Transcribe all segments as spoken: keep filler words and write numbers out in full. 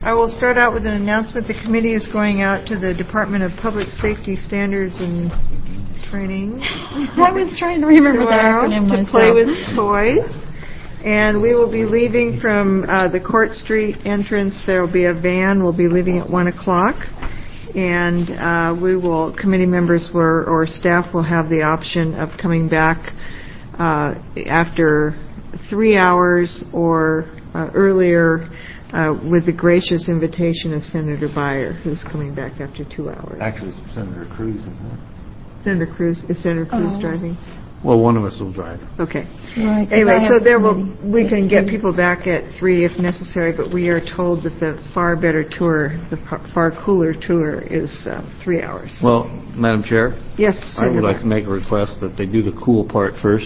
I will start out with an announcement. The committee is going out to the Department of Public Safety Standards and Training. I was trying to remember that acronym to myself. play with toys. And we will be leaving from uh, the Court Street entrance. There will be a van. We'll be leaving at one o'clock. And uh, we will, committee members were, or staff will have the option of coming back uh, after three hours or uh, earlier uh, with the gracious invitation of Senator Beyer, who's coming back after two hours. Actually, it's Senator Cruz, isn't it? Senator Cruz. Is Senator Cruz Oh. driving? Well, one of us will drive. Okay. Right, 'cause Anyway, I so have there will committee. we can get people back at three if necessary, but we are told that the far better tour, the far, far cooler tour, is uh, three hours. Well, Madam Chair, Yes, I would Senator like to make a request that they do the cool part first.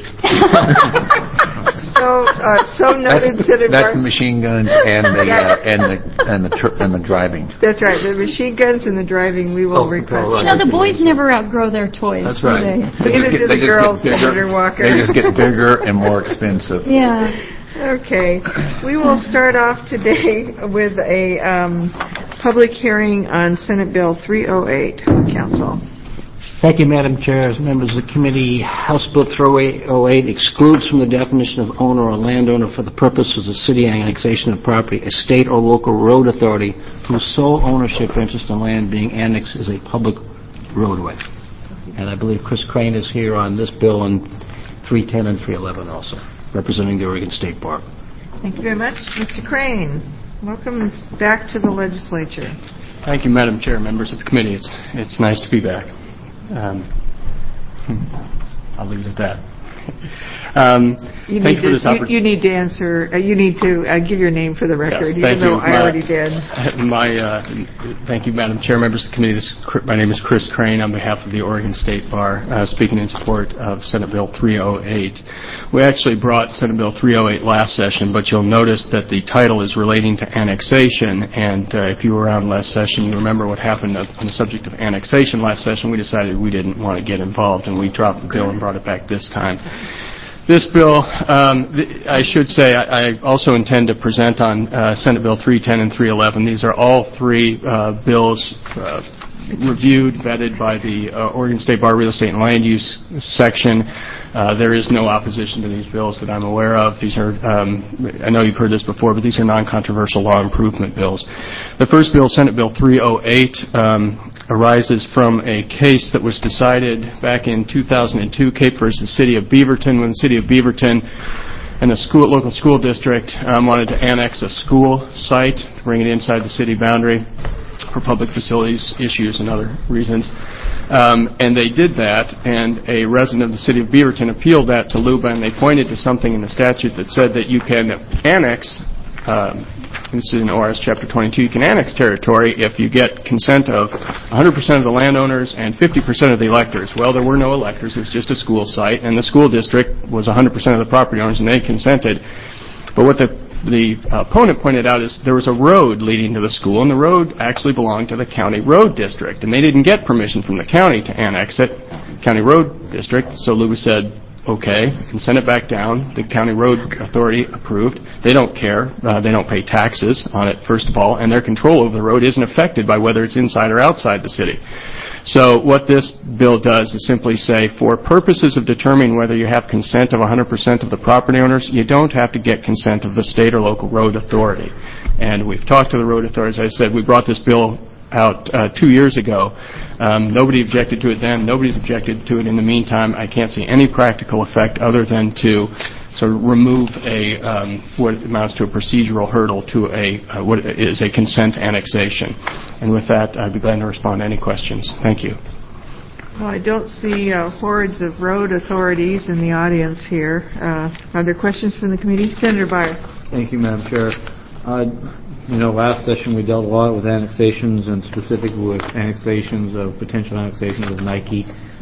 So, uh, so noted, Senator That's the Bar- machine guns and the uh, and the and the tr- and the driving. That's right. The machine guns and the driving we will Oh, request. oh, You know, the boys never outgrow their toys. That's do right. they? Neither do the just girls, get bigger. Senator Walker. They just get bigger and more expensive. Yeah. Okay. We will start off today with a um, public hearing on Senate Bill three oh eight. Council. Thank you, Madam Chair. As members of the committee, House Bill three oh eight excludes from the definition of owner or landowner for the purposes of city annexation of property a state or local road authority whose sole ownership interest in land being annexed is a public roadway. And I believe Chris Crane is here on this bill on three ten and three eleven also, representing the Oregon State Bar. Thank you very much. Mister Crane, welcome back to the legislature. Thank you, Madam Chair, members of the committee. It's it's nice to be back. Um, I'll leave it at that. Um, You thank need, you for to, this you, opportunity. you need to answer, uh, you need to uh, give your name for the record, Yes, even thank though you. I My- already did. My, uh, thank you, Madam Chair, members of the committee. This, my name is Chris Crane on behalf of the Oregon State Bar, uh, speaking in support of Senate Bill three oh eight. We actually brought Senate Bill three oh eight last session, but you'll notice that the title is relating to annexation, and uh, if you were around last session, you remember what happened on the subject of annexation last session. We decided we didn't want to get involved, and we dropped the bill and brought it back this time. This bill, um, th- I should say, I, I also intend to present on uh, Senate Bill three ten and three eleven. These are all three uh, bills uh, reviewed, vetted by the uh, Oregon State Bar Real Estate and Land Use section. Uh, there is no opposition to these bills that I'm aware of. These are, um, I know you've heard this before, but these are non-controversial law improvement bills. The first bill, Senate Bill three oh eight, um, arises from a case that was decided back in two thousand two, Cape versus City of Beaverton, when the City of Beaverton and the school, local school district um, wanted to annex a school site, to bring it inside the city boundary for public facilities issues and other reasons. Um, and they did that, and a resident of the City of Beaverton appealed that to LUBA, and they pointed to something in the statute that said that you can annex, um, this is in O R S Chapter twenty-two, you can annex territory if you get consent of one hundred percent of the landowners and fifty percent of the electors. Well, there were no electors. It was just a school site, and the school district was one hundred percent of the property owners, and they consented. But what the the opponent pointed out is there was a road leading to the school, and the road actually belonged to the county road district, and they didn't get permission from the county to annex it, county road district. So LUBA said, okay, you can send it back down. The county road authority approved. They don't care. Uh, they don't pay taxes on it, first of all, and their control over the road isn't affected by whether it's inside or outside the city. So what this bill does is simply say, for purposes of determining whether you have consent of one hundred percent of the property owners, you don't have to get consent of the state or local road authority. And we've talked to the road authorities. As I said, we brought this bill out uh, two years ago. Um, nobody objected to it then. Nobody's objected to it in the meantime. I can't see any practical effect other than to sort of remove a um, what amounts to a procedural hurdle to a uh, what is a consent annexation. And with that, I'd be glad to respond to any questions. Thank you. Well, I don't see uh, hordes of road authorities in the audience here. Uh, are there questions from the committee? Senator Beyer. Thank you, Madam Chair. Uh, you know, last session we dealt a lot with annexations, and specifically with annexations of potential annexations of Nike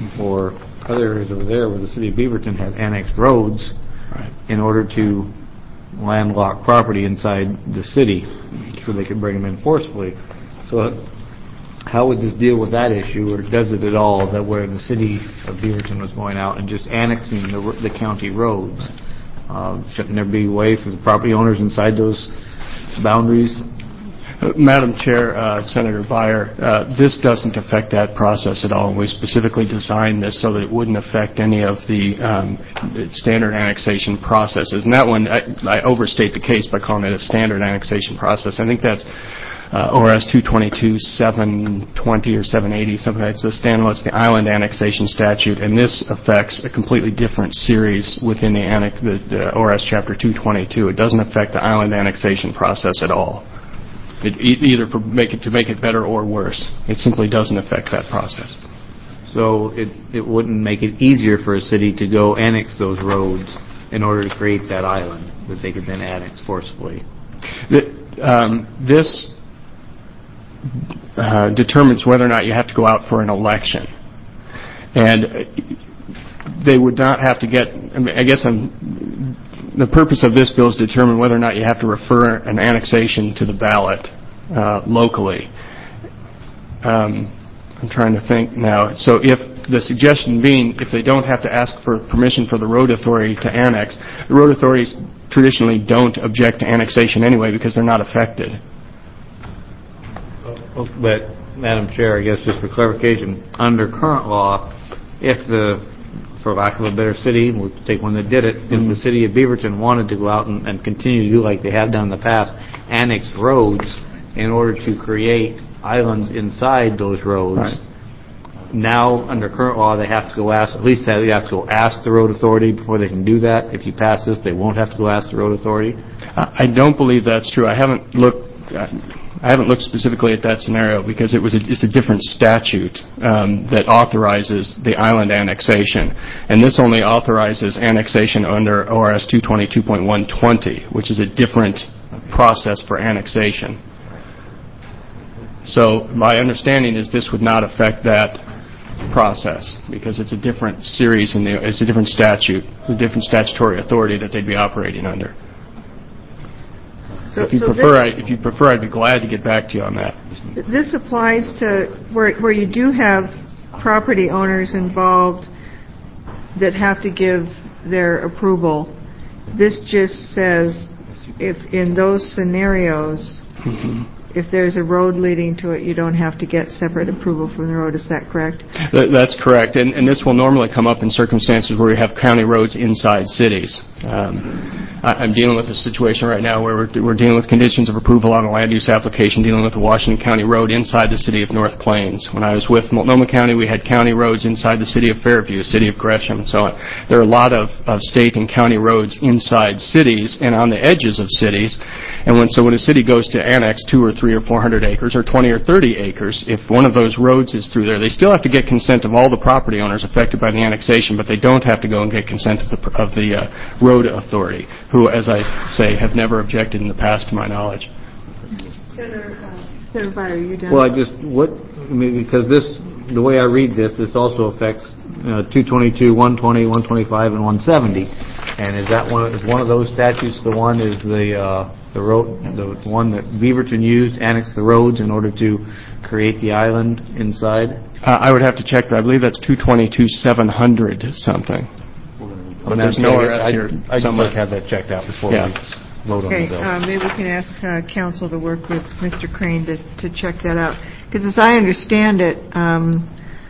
or other areas over there where the City of Beaverton had annexed roads right. in order to landlock property inside the city so they could bring them in forcefully. So uh, how would this deal with that issue, or does it at all, that where the City of Beaverton was going out and just annexing the, the county roads? Uh, shouldn't there be a way for the property owners inside those boundaries Uh, Madam Chair, uh, Senator Beyer, uh, this doesn't affect that process at all. We specifically designed this so that it wouldn't affect any of the um, standard annexation processes. And that one, I, I overstate the case by calling it a standard annexation process. I think that's uh, O R S two twenty-two seven twenty or seven eighty, something like that. It's the standalone, it's the island annexation statute, and this affects a completely different series within the, annex, the, the O R S Chapter two twenty-two. It doesn't affect the island annexation process at all. It, either for make it to make it better or worse. It simply doesn't affect that process. So it, it wouldn't make it easier for a city to go annex those roads in order to create that island that they could then annex forcibly. The, um, this uh, determines whether or not you have to go out for an election. And they would not have to get, I, mean, I guess I'm, the purpose of this bill is to determine whether or not you have to refer an annexation to the ballot uh, locally. Um, I'm trying to think now. So if the suggestion being, if they don't have to ask for permission for the road authority to annex, the road authorities traditionally don't object to annexation anyway because they're not affected. But, Madam Chair, I guess just for clarification, under current law, if the, for lack of a better city, we'll take one that did it, mm-hmm. if the city of Beaverton wanted to go out and, and continue to do like they have done in the past, annex roads in order to create islands inside those roads, right. Now, under current law, they have to go ask, at least they have to go ask the road authority before they can do that. If you pass this, they won't have to go ask the road authority. I don't believe that's true. I haven't looked I haven't looked specifically at that scenario because it was a, it's a different statute um, that authorizes the island annexation. And this only authorizes annexation under O R S two twenty-two point one twenty, which is a different process for annexation. So my understanding is this would not affect that process because it's a different series and it's a different statute, a different statutory authority that they'd be operating under. So, if you so prefer, I, if you prefer, I'd be glad to get back to you on that. This applies to where where you do have property owners involved that have to give their approval. This just says if in those scenarios, mm-hmm. if there's a road leading to it, you don't have to get separate approval from the road. Is that correct? That, that's correct. And, and this will normally come up in circumstances where we have county roads inside cities. Um, I, I'm dealing with a situation right now where we're, we're dealing with conditions of approval on a land use application dealing with the Washington County Road inside the city of North Plains. When I was with Multnomah County, we had county roads inside the city of Fairview, city of Gresham, and so on. There are a lot of, of state and county roads inside cities and on the edges of cities. And when, so when a city goes to annex two or three or four hundred acres or twenty or thirty acres, if one of those roads is through there, they still have to get consent of all the property owners affected by the annexation, but they don't have to go and get consent of the, of the uh, road authority, who, as I say, have never objected in the past to my knowledge. Senator, uh, Senator Beyer, are you done? Well, I just, what, I mean, because this, the way I read this, this also affects uh, two twenty-two, one twenty, one twenty-five, and one seventy. And is that one, is one of those statutes the one is the, uh, the road, the one that Beaverton used, annexed the roads in order to create the island inside? Uh, I would have to check, but I believe that's two twenty-two, seven hundred something. But there's no R S here. I just like to have that checked out before yeah. we vote okay, on the bill. Uh, maybe we can ask uh, council to work with Mister Crane to, to check that out. Because as I understand it, um,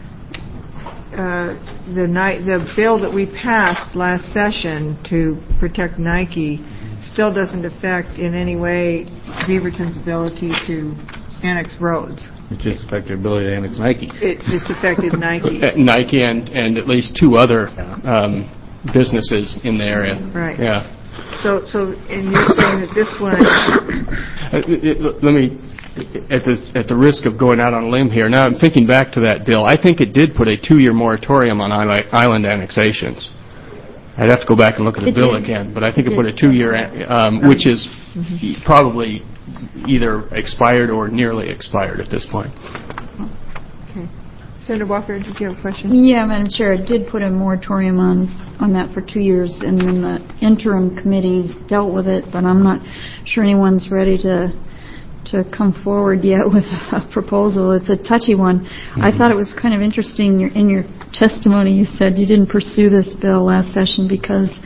uh, the, ni- the bill that we passed last session to protect Nike still doesn't affect in any way Beaverton's ability to annex roads. It just affected their ability to annex Nike. It just affected Nike. Nike and, and at least two other um, businesses in the area. Right. Yeah. So, so, and you're saying that this one... uh, it, it, let me, at the, at the risk of going out on a limb here, now I'm thinking back to that bill. I think it did put a two-year moratorium on island annexations. I'd have to go back and look at the it bill did. again, but I think it, it put a two-year, um, which is mm-hmm. probably either expired or nearly expired at this point. Okay. Senator Walker, did you have a question? Yeah, Madam Chair, it did put a moratorium on, on that for two years, and then the interim committees dealt with it, but I'm not sure anyone's ready to to come forward yet with a proposal. It's a touchy one. Mm-hmm. I thought it was kind of interesting in your, in your testimony you said you didn't pursue this bill last session because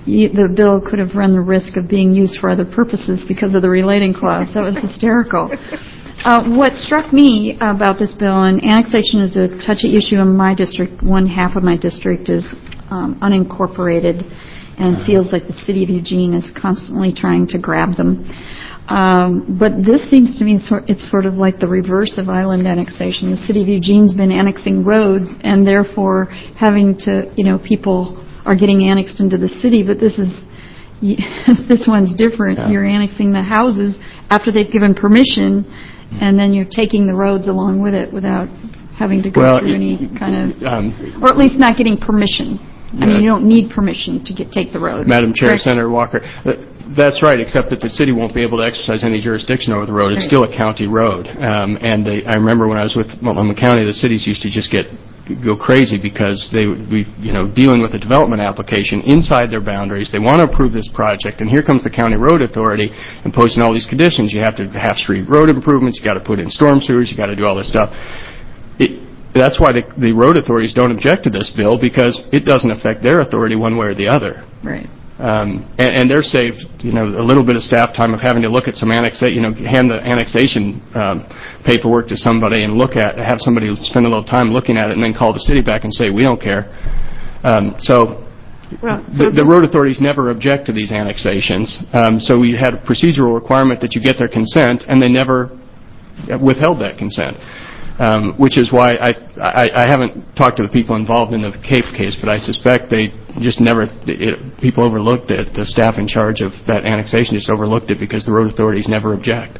you, the bill could have run the risk of being used for other purposes because of the relating clause. That was hysterical. Uh, what struck me about this bill, and annexation is a touchy issue in my district. One half of my district is um, unincorporated and feels like the city of Eugene is constantly trying to grab them. Um, but this seems to me sort, it's sort of like the reverse of island annexation. The city of Eugene's been annexing roads, and therefore having to, you know, people are getting annexed into the city. But this is this one's different. Yeah. You're annexing the houses after they've given permission, and then you're taking the roads along with it without having to go Well, through any kind of, um, or at least not getting permission. I mean, you don't need permission to get take the road. Madam Chair, Correct? Senator Walker, uh, that's right, except that the city won't be able to exercise any jurisdiction over the road. It's Right. still a county road. Um, and they, I remember when I was with Multnomah County, the cities used to just get go crazy because they would be, you know, dealing with a development application inside their boundaries. They want to approve this project, and here comes the county road authority imposing all these conditions. You have to have street road improvements. You got to put in storm sewers. You got to do all this stuff. It, That's why the, the road authorities don't object to this bill, because it doesn't affect their authority one way or the other. Right. Um, and, and they're saved, you know, a little bit of staff time of having to look at some annexation, you know, hand the annexation um, paperwork to somebody and look at, have somebody spend a little time looking at it, and then call the city back and say, we don't care. Um, so. Well, so the, the road authorities never object to these annexations. Um, so we had a procedural requirement that you get their consent, and they never withheld that consent. Um, which is why I, I, I haven't talked to the people involved in the Cape case, but I suspect they just never, it, people overlooked it. The staff in charge of that annexation just overlooked it because the road authorities never object.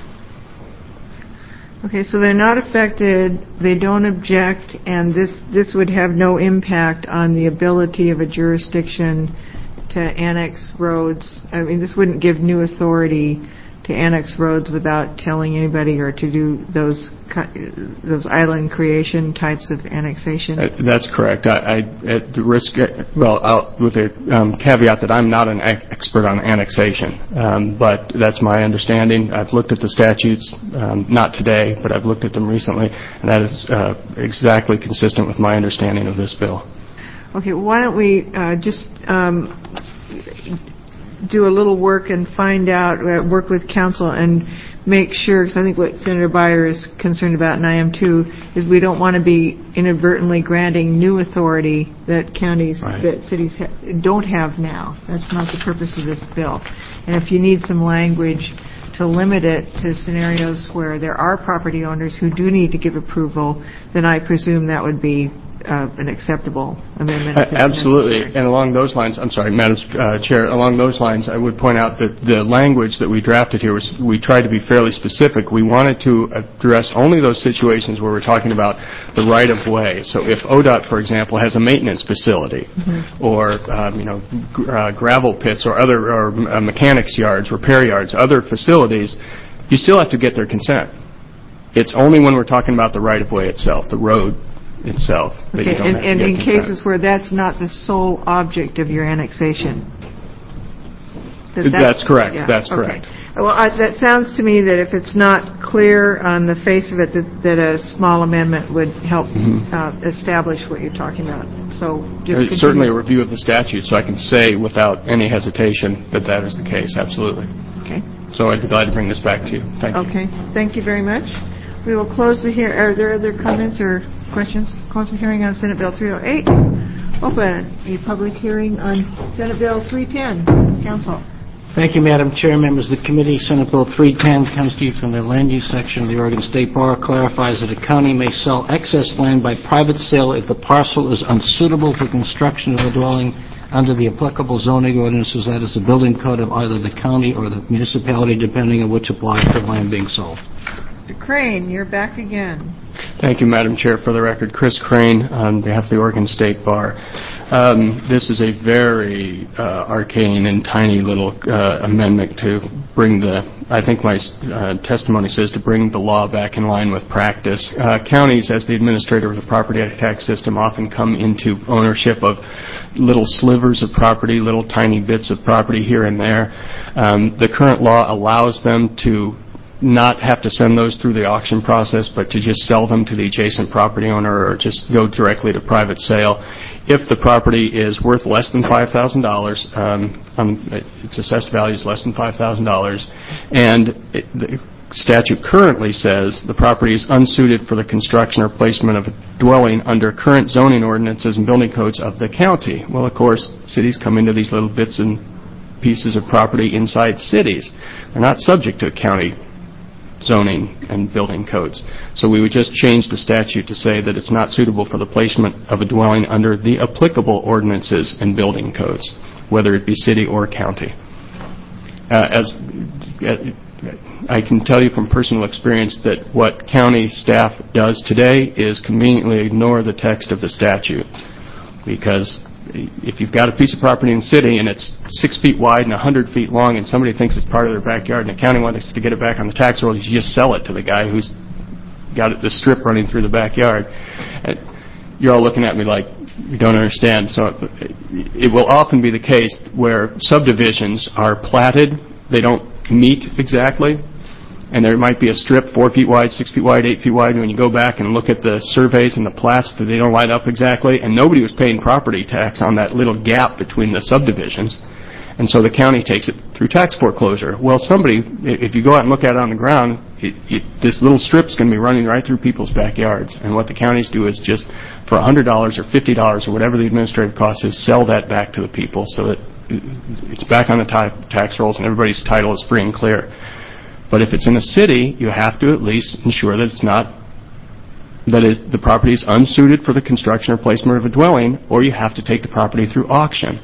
Okay, so they're not affected, they don't object, and this, this would have no impact on the ability of a jurisdiction to annex roads. I mean, this wouldn't give new authority to annex roads without telling anybody, or to do those those island creation types of annexation? Uh, that's correct. I, I at the risk, well, I'll, with the um, caveat that I'm not an expert on annexation, um, but that's my understanding. I've looked at the statutes, um, not today, but I've looked at them recently, and that is uh, exactly consistent with my understanding of this bill. Okay, why don't we uh, just um, do a little work and find out, uh, work with council and make sure, because I think what Senator Beyer is concerned about, and I am too, is we don't want to be inadvertently granting new authority that counties, right. that cities ha- don't have now. That's not the purpose of this bill. And if you need some language to limit it to scenarios where there are property owners who do need to give approval, then I presume that would be Uh, an acceptable amendment. Uh, absolutely. Necessary. And along those lines, I'm sorry, Madam uh, Chair, along those lines, I would point out that the language that we drafted here was, we tried to be fairly specific. We wanted to address only those situations where we're talking about the right-of-way. So if O D O T, for example, has a maintenance facility, mm-hmm. or, um, you know, g- uh, gravel pits or other, or uh, mechanics yards, repair yards, other facilities, you still have to get their consent. It's only when we're talking about the right-of-way itself, the road itself. That okay, you don't and, have to and get in consent. cases where that's not the sole object of your annexation. That that's correct. Yeah, that's okay. correct. Well, I, that sounds to me that if it's not clear on the face of it, that, that a small amendment would help mm-hmm. uh, establish what you're talking about. So just There's certainly a review of the statute, so I can say without any hesitation that that is the case. Absolutely. Okay. So I'd be glad to bring this back to you. Thank you. Okay. Thank you very much. We will close the hearing. Are there other comments or questions? Close the hearing on Senate Bill three oh eight. Open a public hearing on Senate Bill three ten. Council. Thank you, Madam Chair. Members of the committee, Senate Bill three ten comes to you from the Land Use section of the Oregon State Bar. Clarifies that a county may sell excess land by private sale if the parcel is unsuitable for construction of a dwelling under the applicable zoning ordinances, that is the building code of either the county or the municipality, depending on which applies to the land being sold. Mister Crane, you're back again. Thank you, Madam Chair. For the record, Chris Crane on behalf of the Oregon State Bar. Um, this is a very uh, arcane and tiny little uh, amendment to bring the, I think my uh, testimony says, to bring the law back in line with practice. Uh, counties, as the administrator of the property tax system, often come into ownership of little slivers of property, little tiny bits of property here and there. Um, the current law allows them to not have to send those through the auction process, but to just sell them to the adjacent property owner or just go directly to private sale. If the property is worth less than five thousand dollars, um, um, its assessed value is less than five thousand dollars, and it, the statute currently says the property is unsuited for the construction or placement of a dwelling under current zoning ordinances and building codes of the county. Well, of course, cities come into these little bits and pieces of property inside cities. They're not subject to county zoning and building codes. So we would just change the statute to say that it's not suitable for the placement of a dwelling under the applicable ordinances and building codes, whether it be city or county. Uh, as uh, I can tell you from personal experience that what county staff does today is conveniently ignore the text of the statute, because if you've got a piece of property in the city and it's six feet wide and a hundred feet long and somebody thinks it's part of their backyard and the county wants to get it back on the tax roll, you just sell it to the guy who's got the strip running through the backyard. And you're all looking at me like you don't understand. So it will often be the case where subdivisions are platted, they don't meet exactly, and there might be a strip four feet wide, six feet wide, eight feet wide, and when you go back and look at the surveys and the plats, that they don't line up exactly, and nobody was paying property tax on that little gap between the subdivisions, and so the county takes it through tax foreclosure. Well, somebody, if you go out and look at it on the ground, it, it, this little strip's going to be running right through people's backyards, and what the counties do is just, for one hundred dollars or fifty dollars or whatever the administrative cost is, sell that back to the people so that it's back on the tax rolls and everybody's title is free and clear. But if it's in a city, you have to at least ensure that it's not, that it, the property is unsuited for the construction or placement of a dwelling, or you have to take the property through auction.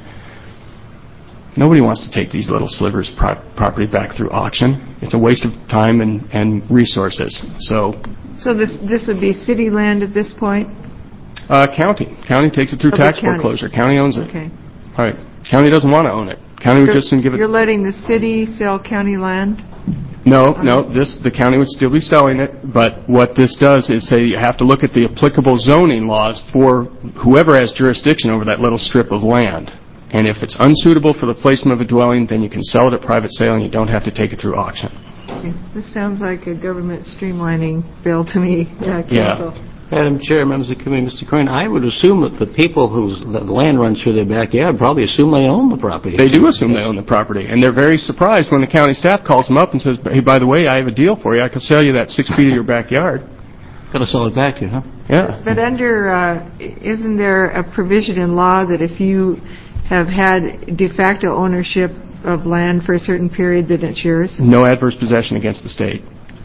Nobody wants to take these little slivers of pro- property back through auction. It's a waste of time and, and resources. So, So this this would be city land at this point? uh, county. County takes it through Oh, the tax county. foreclosure. County owns it. Okay. All right. County doesn't want to own it. County would just give it. You're letting the city sell county land? No, no, this, the county would still be selling it, but what this does is say you have to look at the applicable zoning laws for whoever has jurisdiction over that little strip of land. And if it's unsuitable for the placement of a dwelling, then you can sell it at private sale and you don't have to take it through auction. Okay. This sounds like a government streamlining bill to me. Yeah, Yeah. council. Madam Chair, members of the committee, Mister Crane, I would assume that the people whose the land runs through their backyard probably assume they own the property. They do assume they own the property, and they're very surprised when the county staff calls them up and says, hey, by the way, I have a deal for you. I can sell you that six feet of your backyard. Got to sell it back to you, huh? Yeah. But under, uh, isn't there a provision in law that if you have had de facto ownership of land for a certain period, that it's yours? No adverse possession against the state.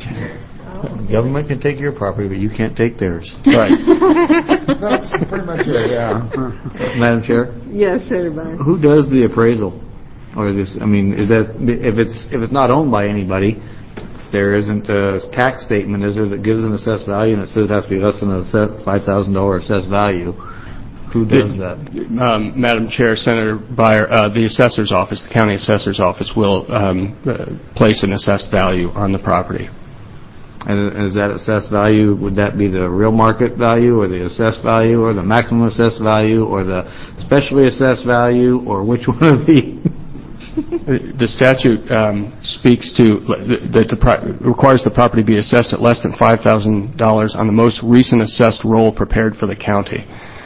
The government can take your property, but you can't take theirs. Right. That's pretty much it, yeah. Madam Chair, Yes, everybody. who does the appraisal? Or this, I mean, is that, if it's, if it's not owned by anybody, there isn't a tax statement, is there, that gives an assessed value and it says it has to be less than a five thousand dollars assessed value? Who does that? Um, Madam Chair, Senator Beyer, uh, the assessor's office, the county assessor's office will um, uh, place an assessed value on the property. And is that assessed value, would that be the real market value, or the assessed value, or the maximum assessed value, or the specially assessed value, or which one of the? The statute um, speaks to, that the pro- requires the property be assessed at less than five thousand dollars on the most recent assessed roll prepared for the county.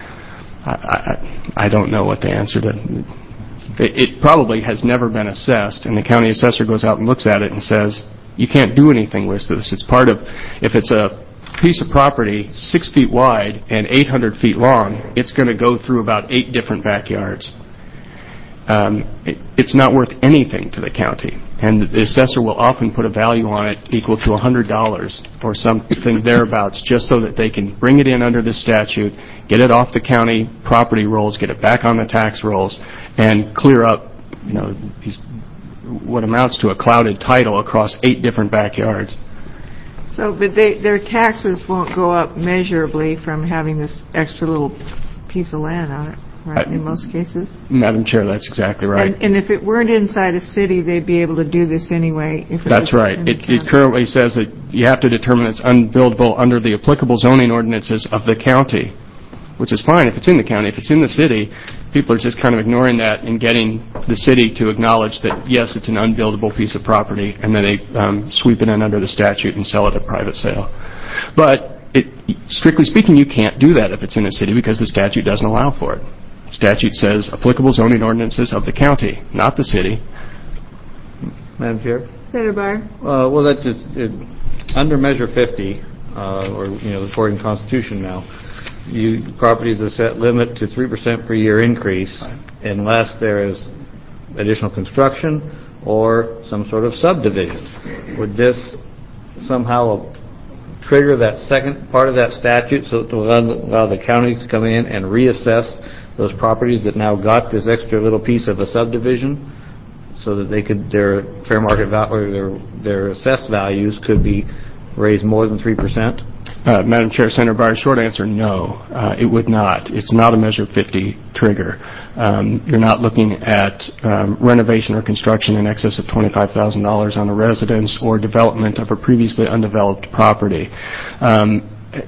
I, I, I don't know what the answer to. It, it probably has never been assessed, and the county assessor goes out and looks at it and says, you can't do anything with this. It's part of, if it's a piece of property six feet wide and eight hundred feet long, it's going to go through about eight different backyards. Um, it, it's not worth anything to the county, and the assessor will often put a value on it equal to one hundred dollars or something thereabouts, just so that they can bring it in under the statute, get it off the county property rolls, get it back on the tax rolls, and clear up, you know, these, what amounts to a clouded title across eight different backyards. So, but they, their taxes won't go up measurably from having this extra little piece of land on it, right, I, in most cases? Madam Chair, that's exactly right. And, and if it weren't inside a city, they'd be able to do this anyway. If it That's was right. in the It, it county. currently says that you have to determine it's unbuildable under the applicable zoning ordinances of the county, which is fine if it's in the county. If it's in the city, people are just kind of ignoring that and getting the city to acknowledge that, yes, it's an unbuildable piece of property, and then they um, sweep it in under the statute and sell it at private sale. But it, strictly speaking, you can't do that if it's in a city because the statute doesn't allow for it. Statute says applicable zoning ordinances of the county, not the city. Madam Chair? Senator Byer? Uh, well, that just, it, under Measure fifty, uh, or, you know, the Oregon Constitution now, you, properties are set limit to three percent per year increase unless there is additional construction or some sort of subdivision. Would this somehow trigger that second part of that statute so to allow, allow the county to come in and reassess those properties that now got this extra little piece of a subdivision so that they could, their fair market value or their, their assessed values could be raised more than three percent? Uh, Madam Chair, Senator Byer, short answer, no. Uh, it would not. It's not a Measure fifty trigger. Um, you're not looking at um, renovation or construction in excess of twenty-five thousand dollars on a residence or development of a previously undeveloped property. Um,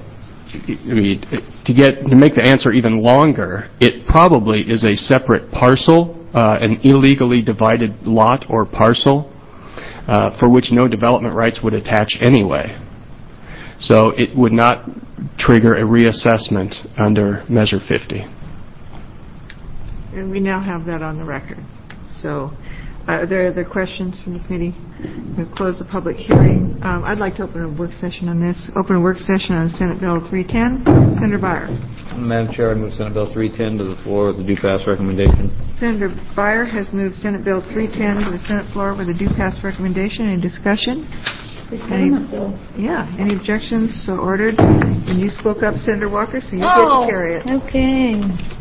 I mean, to get to make the answer even longer, it probably is a separate parcel, uh, an illegally divided lot or parcel, uh, for which no development rights would attach anyway. So it would not trigger a reassessment under Measure fifty. And we now have that on the record. So uh, are there other questions from the committee? We'll close the public hearing. Um, I'd like to open a work session on this. Open a work session on Senate Bill three ten. Senator Byer. Madam Chair, I move Senate Bill three ten to the floor with a due pass recommendation. Senator Byer has moved Senate Bill three ten to the Senate floor with a due pass recommendation. Any discussion? Any, yeah. Any objections? So ordered. And you spoke up, Senator Walker, so you Oh, get to carry it. okay.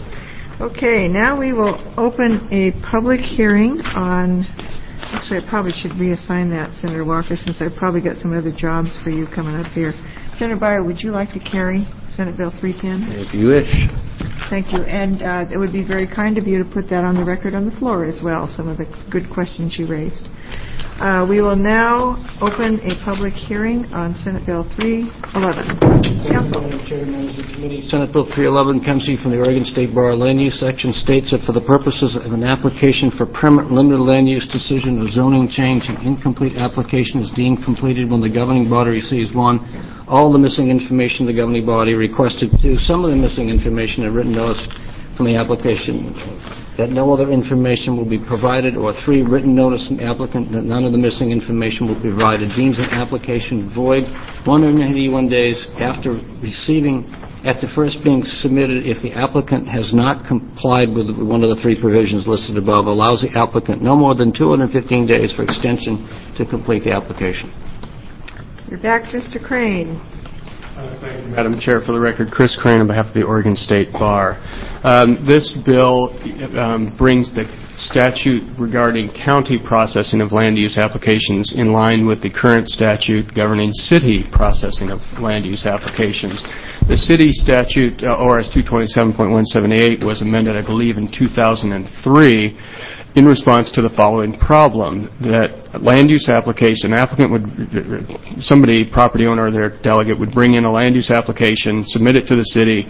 Okay, now we will open a public hearing on, actually I probably should reassign that, Senator Walker, since I've probably got some other jobs for you coming up here. Senator Byer, would you like to carry Senate Bill three ten? If you wish. Thank you. And uh, it would be very kind of you to put that on the record on the floor as well, some of the good questions you raised. Uh, we will now open a public hearing on Senate Bill three eleven. Council. Madam Chair, members of the committee, Senate Bill three eleven comes to you from the Oregon State Bar Land Use Section, states that for the purposes of an application for permanent limited land use decision or zoning change, an incomplete application is deemed completed when the governing body receives one, all the missing information the governing body requested, two, some of the missing information, a written notice from the application that no other information will be provided, or three, written notice from the applicant that none of the missing information will be provided, deems an application void one hundred eighty-one days after receiving, after first being submitted, if the applicant has not complied with one of the three provisions listed above, allows the applicant no more than two hundred fifteen days for extension to complete the application. You're back, Mister Crane. Uh, thank you, Madam Chair. For the record, Chris Crane on behalf of the Oregon State Bar. Um, this bill um, brings the statute regarding county processing of land use applications in line with the current statute governing city processing of land use applications. The city statute, uh, O R S two twenty-seven point one seventy-eight, was amended, I believe, in two thousand three in response to the following problem, that land use application, applicant would, somebody, property owner or their delegate would bring in a land use application, submit it to the city.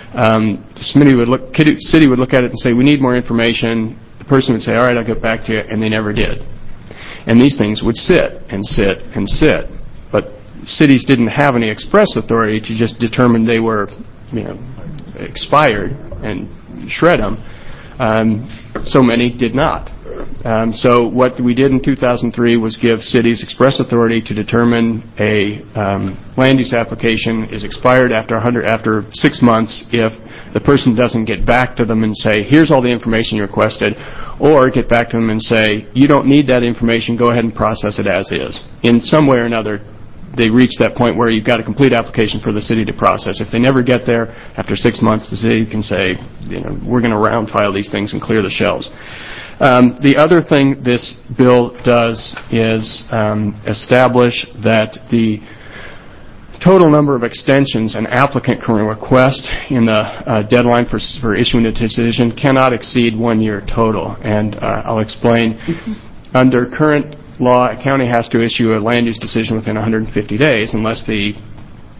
Um, the city would look, city would look at it and say, we need more information. The person would say, all right, I'll get back to you, and they never did. And these things would sit and sit and sit. But cities didn't have any express authority to just determine they were, you know, expired and shred them. Um, so many did not. Um, so what we did in two thousand three was give cities express authority to determine a um, land use application is expired after one hundred, after six months if the person doesn't get back to them and say, here's all the information you requested, or get back to them and say, you don't need that information, go ahead and process it as is. In some way or another, they reach that point where you've got a complete application for the city to process. If they never get there, after six months, the city can say, you know, we're going to round file these things and clear the shelves. Um, the other thing this bill does is um, establish that the total number of extensions an applicant can request in the uh, deadline for, for issuing a decision cannot exceed one year total. And uh, I'll explain. Under current law, a county has to issue a land use decision within one hundred fifty days unless the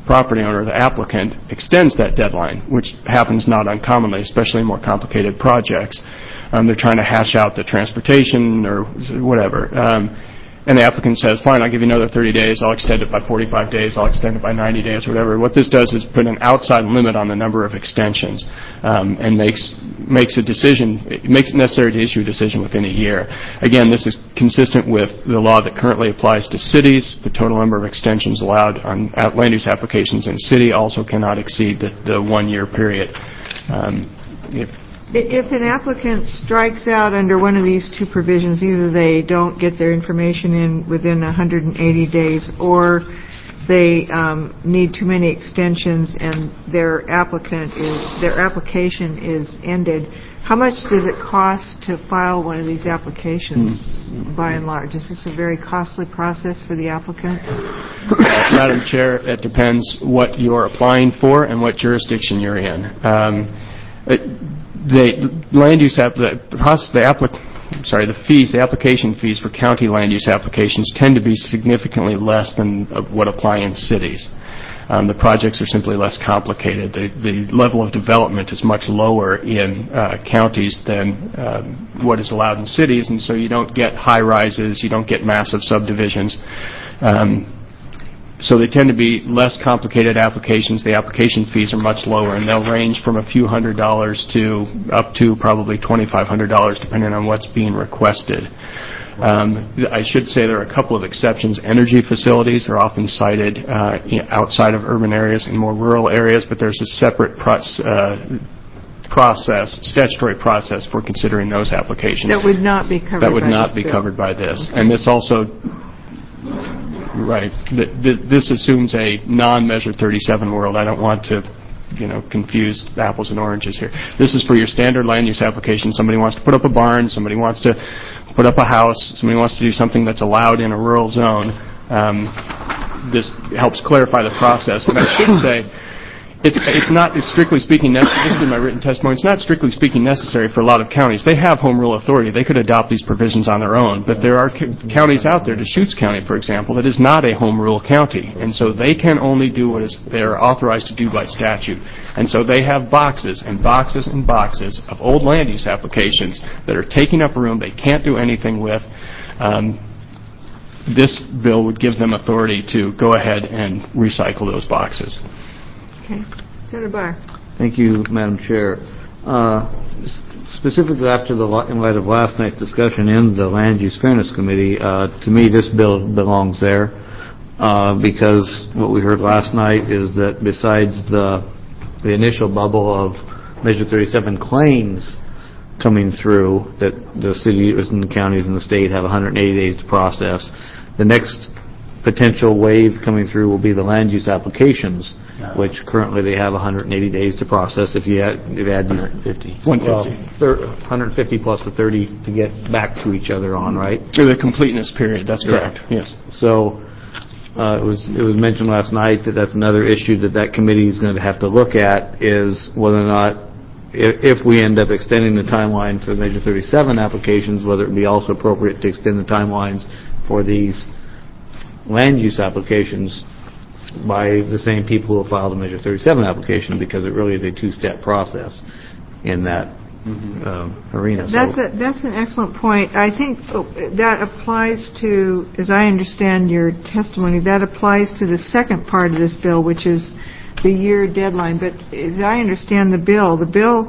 property owner, the applicant, extends that deadline, which happens not uncommonly, especially in more complicated projects. Um, they're trying to hash out the transportation or whatever. Um, and the applicant says, fine, I'll give you another thirty days, I'll extend it by forty-five days, I'll extend it by ninety days, whatever. What this does is put an outside limit on the number of extensions um, and makes makes a decision, it makes it necessary to issue a decision within a year. Again, this is consistent with the law that currently applies to cities. The total number of extensions allowed on land use applications in a city also cannot exceed the, the one-year period. Um, if If an applicant strikes out under one of these two provisions, either they don't get their information in within one hundred eighty days, or they um, need too many extensions and their applicant is their application is ended, how much does it cost to file one of these applications? Mm-hmm. By and large, is this a very costly process for the applicant? Uh, Madam Chair, it depends what you're applying for and what jurisdiction you're in. Um, it, The land use app, the process, the applic, sorry, the fees, the application fees for county land use applications tend to be significantly less than uh, what apply in cities. Um, the projects are simply less complicated. The, the level of development is much lower in uh, counties than um, what is allowed in cities, and so you don't get high rises, you don't get massive subdivisions. Um, So they tend to be less complicated applications. The application fees are much lower, and they'll range from a few hundred dollars to up to probably twenty-five hundred dollars, depending on what's being requested. Um, I should say there are a couple of exceptions. Energy facilities are often cited uh, outside of urban areas and more rural areas, but there's a separate process, uh, process, statutory process for considering those applications. That would not be covered. That would by not this be bill. covered by this, and this also. Right. This assumes a non-Measure thirty-seven world. I don't want to, you know, confuse apples and oranges here. This is for your standard land use application. Somebody wants to put up a barn. Somebody wants to put up a house. Somebody wants to do something that's allowed in a rural zone. Um, this helps clarify the process. And I should say, It's it's not, it's strictly speaking, necessary, this is in my written testimony, it's not strictly speaking necessary for a lot of counties. They have home rule authority. They could adopt these provisions on their own, but there are c- counties out there, Deschutes County, for example, that is not a home rule county, and so they can only do what is they are authorized to do by statute. And so they have boxes and boxes and boxes of old land use applications that are taking up room they can't do anything with. Um, this bill would give them authority to go ahead and recycle those boxes. Okay. Senator Barr. Thank you, Madam Chair. Uh, specifically after the, in light of last night's discussion in the Land Use Fairness Committee, uh, to me this bill belongs there uh, because what we heard last night is that besides the the initial bubble of Measure thirty-seven claims coming through that the cities and the counties and the state have one hundred eighty days to process, the next potential wave coming through will be the land use applications, which currently they have one hundred eighty days to process. If you add, if you add one hundred fifty. one hundred fifty. Well, one hundred fifty plus the thirty to get back to each other on, right? Or the completeness period, that's correct, yeah. Yes. So uh, it was it was mentioned last night that that's another issue that that committee is going to have to look at, is whether or not, if, if we end up extending the timeline for the Measure thirty-seven applications, whether it would be also appropriate to extend the timelines for these land use applications by the same people who have filed a Measure thirty-seven application, because it really is a two-step process in that mm-hmm. uh, arena. That's so. a, that's an excellent point. I think that applies to, as I understand your testimony, that applies to the second part of this bill, which is the year deadline. But as I understand the bill, the bill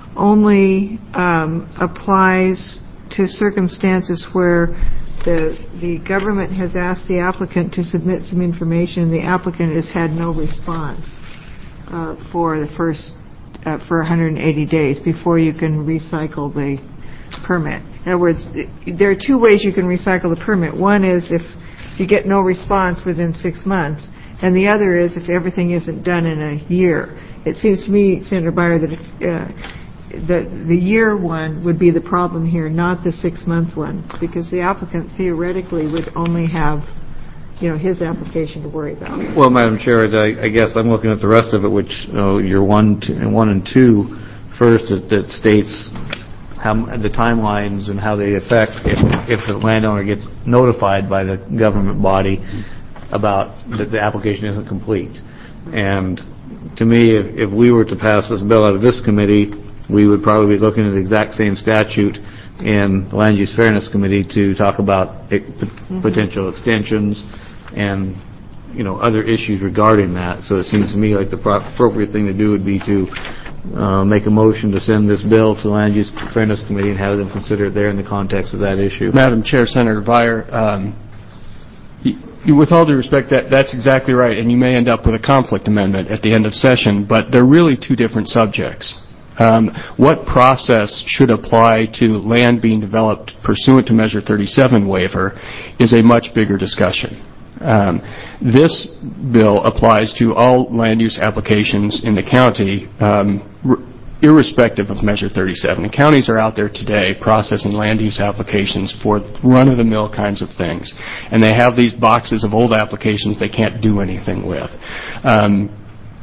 only um, applies to circumstances where The, the government has asked the applicant to submit some information, and the applicant has had no response uh, for the first, uh, for one hundred eighty days before you can recycle the permit. In other words, there are two ways you can recycle the permit. One is if you get no response within six months, and the other is if everything isn't done in a year. It seems to me, Senator Beyer, that if, uh, The, the year one would be the problem here, not the six-month one, because the applicant theoretically would only have, you know, his application to worry about. Well, Madam Chair, I, I guess I'm looking at the rest of it, which you know, your one, two, and one and two first that, that states how the timelines and how they affect if, if the landowner gets notified by the government body about that the application isn't complete. And to me, if, if we were to pass this bill out of this committee, we would probably be looking at the exact same statute in the Land Use Fairness Committee to talk about it, mm-hmm. potential extensions and, you know, other issues regarding that. So it seems to me like the pro- appropriate thing to do would be to uh, make a motion to send this bill to the Land Use Fairness Committee and have them consider it there in the context of that issue. Madam Chair, Senator Vyer, um, y- with all due respect, that, that's exactly right, and you may end up with a conflict amendment at the end of session, but they're really two different subjects. Um, what process should apply to land being developed pursuant to Measure thirty-seven waiver is a much bigger discussion. Um, this bill applies to all land use applications in the county, um, r- irrespective of Measure thirty-seven. And counties are out there today processing land use applications for run-of-the-mill kinds of things. And they have these boxes of old applications they can't do anything with. Um,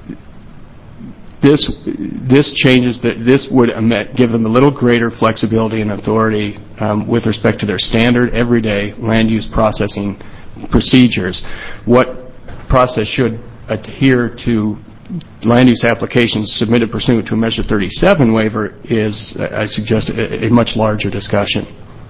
This this changes that this would give them a little greater flexibility and authority um, with respect to their standard everyday land use processing procedures. What process should adhere to land use applications submitted pursuant to a Measure thirty-seven waiver is, I suggest, a, a much larger discussion.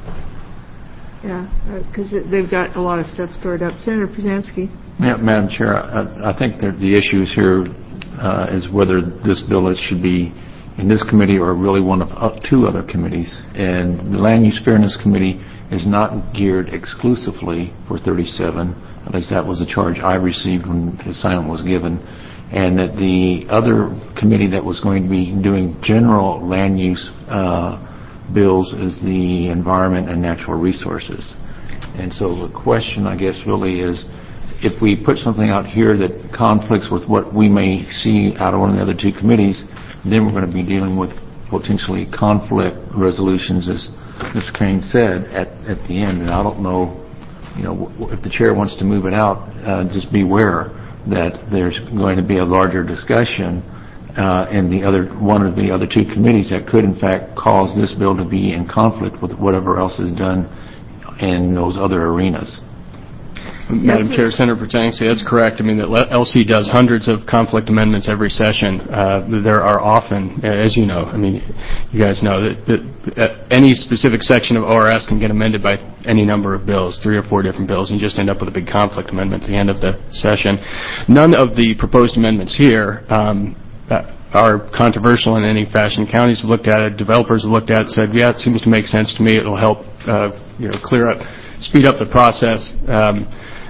Yeah, because uh, they've got a lot of stuff stored up. Senator Pruzansky. Yeah, Madam Chair, I, I think that the issues here uh, is whether this bill should be in this committee or really one of uh, two other committees. And the Land Use Fairness Committee is not geared exclusively for thirty-seven. At least that was the charge I received when the assignment was given. And that the other committee that was going to be doing general land use uh, bills is the Environment and Natural Resources. And so the question, I guess, really is, if we put something out here that conflicts with what we may see out of one of the other two committees, then we're going to be dealing with potentially conflict resolutions, as Mister Crane said, at, at the end. And I don't know, you know, if the chair wants to move it out, uh, just beware that there's going to be a larger discussion uh, in the other one of the other two committees that could, in fact, cause this bill to be in conflict with whatever else is done in those other arenas. Madam Chair, Senator Pruzansky, that's correct. I mean, that L C does hundreds of conflict amendments every session. Uh, there are often, as you know, I mean, you guys know, that, that any specific section of O R S can get amended by any number of bills, three or four different bills, and you just end up with a big conflict amendment at the end of the session. None of the proposed amendments here um, are controversial in any fashion. Counties have looked at it, developers have looked at it, said, yeah, it seems to make sense to me. It'll help, uh, you know, clear up, speed up the process. Um,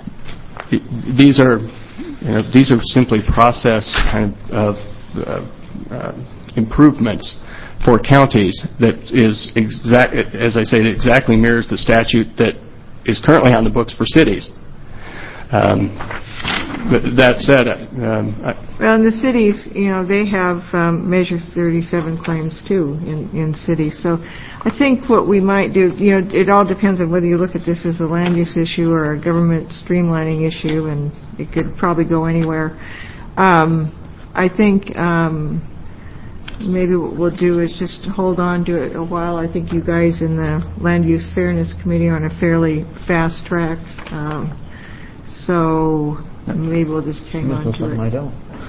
These are, you know, these are simply process kind of uh, uh, improvements for counties that is exact, as I say, it exactly mirrors the statute that is currently on the books for cities. Um, but that said, um, I, well, in the cities, you know, they have um, Measure thirty-seven claims too in, in cities. So I think what we might do, you know, it all depends on whether you look at this as a land use issue or a government streamlining issue, and it could probably go anywhere. Um, I think um, maybe what we'll do is just hold on to it a while. I think you guys in the Land Use Fairness Committee are on a fairly fast track. Um, so maybe we'll just hang on to it. I don't.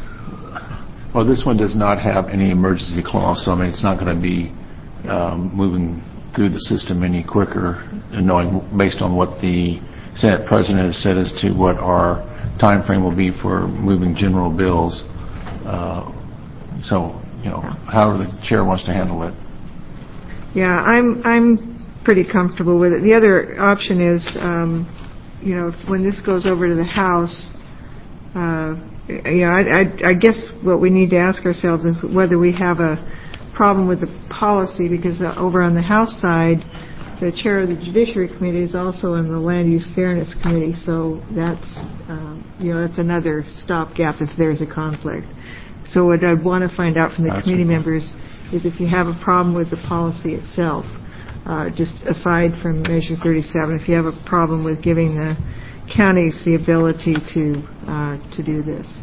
Well, this one does not have any emergency clause, so I mean, it's not going to be um, moving through the system any quicker, knowing based on what the Senate President has said as to what our time frame will be for moving general bills. Uh, so, you know, however the chair wants to handle it. Yeah, I'm I'm pretty comfortable with it. The other option is, um, you know, when this goes over to the House, uh, you know, I, I, I guess what we need to ask ourselves is whether we have a problem with the policy, because uh, over on the House side, the chair of the Judiciary Committee is also in the Land Use Fairness Committee, so that's, um, you know, that's another stopgap if there's a conflict. So what I'd want to find out from the that's committee members is if you have a problem with the policy itself, uh, just aside from Measure thirty-seven, if you have a problem with giving the counties the ability to uh, to do this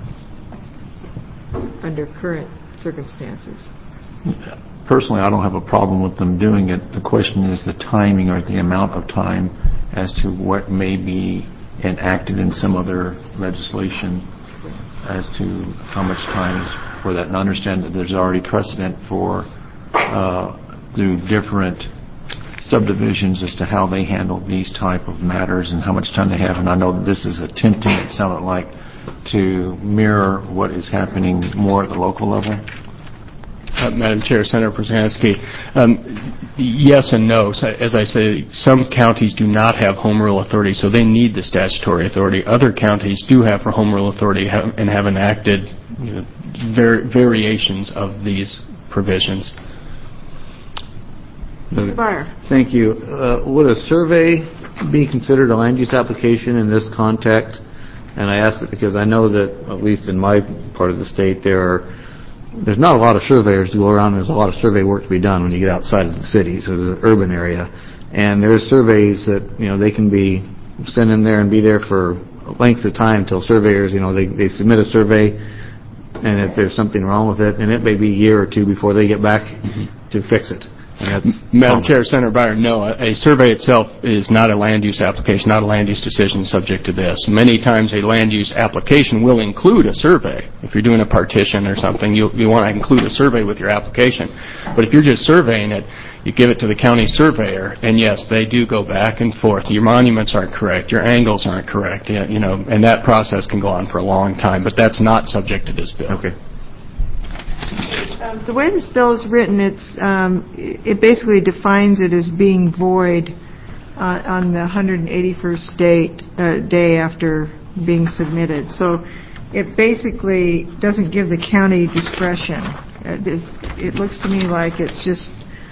under current circumstances. Personally, I don't have a problem with them doing it. The question is the timing or the amount of time as to what may be enacted in some other legislation as to how much time is for that. And I understand that there's already precedent for uh, through different subdivisions as to how they handle these type of matters and how much time they have. And I know that this is attempting, it sounded like, to mirror what is happening more at the local level. Uh, Madam Chair, Senator Przansky, um, yes and no. So, as I say, some counties do not have home rule authority, so they need the statutory authority. Other counties do have for home rule authority have, and have enacted you know, var- variations of these provisions. Mister Byer. Thank you. Uh, would a survey be considered a land use application in this context? And I ask it because I know that, at least in my part of the state, there are there's not a lot of surveyors to go around. There's a lot of survey work to be done when you get outside of the cities or the urban area. And there's surveys that, you know, they can be sent in there and be there for a length of time till surveyors, you know, they, they submit a survey, and if there's something wrong with it, and it may be a year or two before they get back mm-hmm. to fix it. Madam Chair, Senator Byer, no, a survey itself is not a land use application, not a land use decision subject to this. Many times a land use application will include a survey. If you're doing a partition or something, you, you want to include a survey with your application. But if you're just surveying it, you give it to the county surveyor, and yes, they do go back and forth. Your monuments aren't correct, your angles aren't correct, you know, and that process can go on for a long time, but that's not subject to this bill. Okay. Um, the way this bill is written, it's um, it basically defines it as being void uh, on the one hundred eighty-first date uh, day after being submitted. So it basically doesn't give the county discretion. It, is, it looks to me like it's just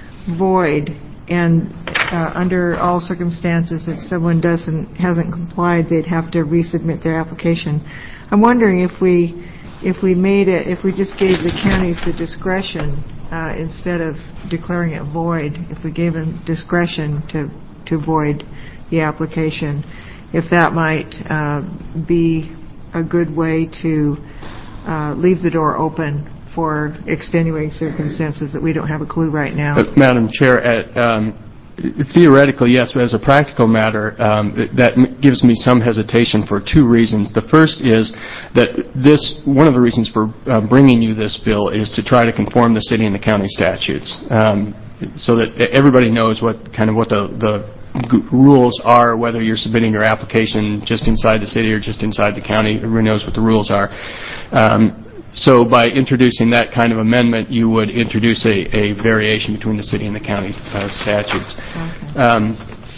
void, and uh, under all circumstances, if someone doesn't hasn't complied, they'd have to resubmit their application. I'm wondering if we. If we made it, if we just gave the counties the discretion uh, instead of declaring it void, if we gave them discretion to to void the application, if that might uh, be a good way to uh, leave the door open for extenuating circumstances that we don't have a clue right now. Uh, Madam Chair, at, um, theoretically, yes, but as a practical matter, um, that m- gives me some hesitation for two reasons. The first is that this, one of the reasons for uh, bringing you this bill is to try to conform the city and the county statutes, um, so that everybody knows what kind of what the, the g- rules are, whether you're submitting your application just inside the city or just inside the county. Everybody knows what the rules are. Um, So by introducing that kind of amendment, you would introduce a, a variation between the city and the county uh, statutes. Okay. Um,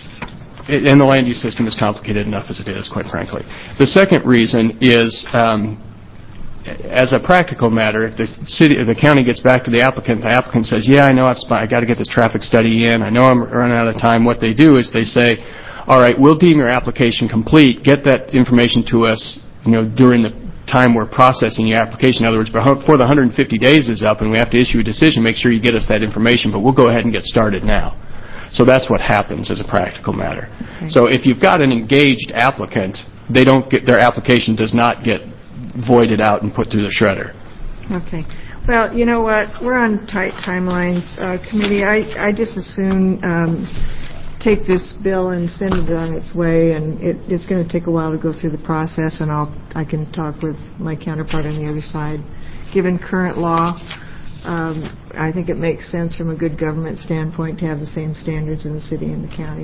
it, and the land use system is complicated enough as it is, quite frankly. The second reason is, um, as a practical matter, if the city, if the county gets back to the applicant, the applicant says, "Yeah, I know I've sp- I got to get this traffic study in. I know I'm running out of time." What they do is they say, "All right, we'll deem your application complete. Get that information to us, you know, during the time we're processing your application." In other words, before the one hundred fifty days is up and we have to issue a decision, make sure you get us that information, but we'll go ahead and get started now. So that's what happens as a practical matter. Okay. So if you've got an engaged applicant, they don't get, their application does not get voided out and put through the shredder. Okay. Well, you know what? We're on tight timelines. Uh, committee, I, I just assume um, take this bill and send it on its way, and it, it's going to take a while to go through the process, and I'll I can talk with my counterpart on the other side. Given current law, um, I think it makes sense from a good government standpoint to have the same standards in the city and the county.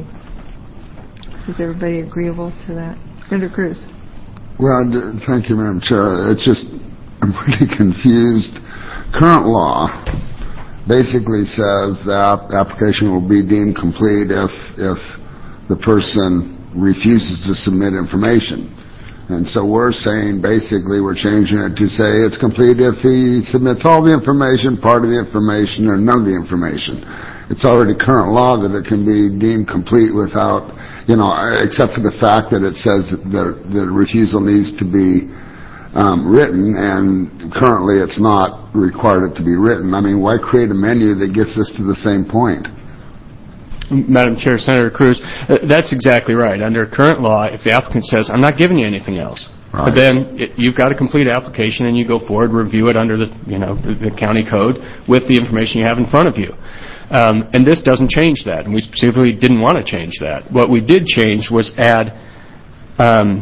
Is everybody agreeable to that? Senator Cruz. Well, d- thank you, Madam Chair. It's just, I'm pretty confused. Current law basically says that application will be deemed complete if if the person refuses to submit information. And so we're saying, basically, we're changing it to say it's complete if he submits all the information, part of the information, or none of the information. It's already current law that it can be deemed complete without, you know, except for the fact that it says that the, the refusal needs to be um, written, and currently it's not required it to be written. I mean, why create a menu that gets us to the same point? Madam Chair, Senator Cruz, uh, that's exactly right. Under current law, if the applicant says, "I'm not giving you anything else," right. But then it, you've got a complete application and you go forward, review it under the, you know, the, the county code with the information you have in front of you. Um, and this doesn't change that, and we specifically didn't want to change that. What we did change was add Um,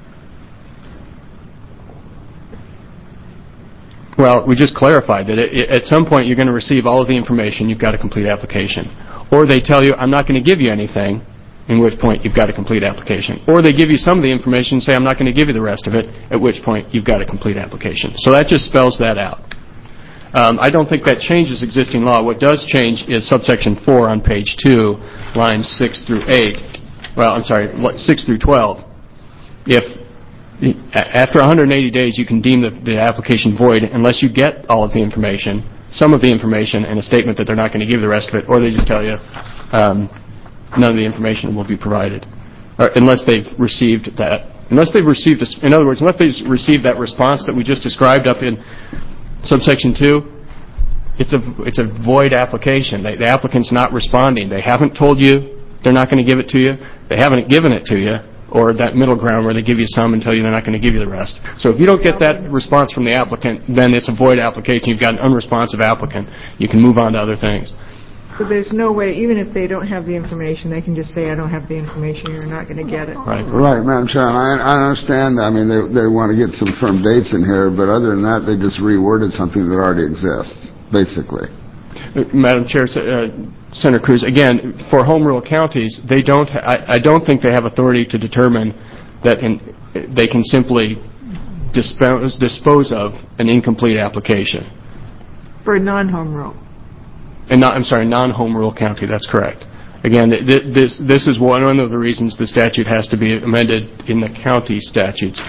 well, we just clarified that it, it, at some point you're going to receive all of the information, you've got a complete application. Or they tell you, I'm not going to give you anything, in which point you've got a complete application. Or they give you some of the information and say, I'm not going to give you the rest of it, at which point you've got a complete application. So that just spells that out. Um, I don't think that changes existing law. What does change is subsection four on page two, lines six through eight. Well, I'm sorry, six through twelve. If after one hundred eighty days you can deem the, the application void unless you get all of the information, some of the information, and a statement that they're not going to give the rest of it, or they just tell you um, none of the information will be provided, or unless they've received that. Unless they've received, a, in other words, unless they've received that response that we just described up in subsection two, it's a it's a void application. They, the applicant's not responding. They haven't told you they're not going to give it to you. They haven't given it to you, or that middle ground where they give you some and tell you they're not going to give you the rest. So if you don't get that response from the applicant, then it's a void application. You've got an unresponsive applicant. You can move on to other things. So there's no way, even if they don't have the information, they can just say, I don't have the information, you're not going to get it. Right. Right, Madam Chair, and I, I understand, I mean, they, they want to get some firm dates in here, but other than that, they just reworded something that already exists, basically. Uh, Madam Chair, uh, Senator Cruz, again, for home rule counties, they don't, ha- I, I don't think they have authority to determine that in, they can simply dispose, dispose of an incomplete application. For a non-home rule. And not, I'm sorry, non-home rule county. That's correct. Again, th- this this is one of the reasons the statute has to be amended in the county statutes.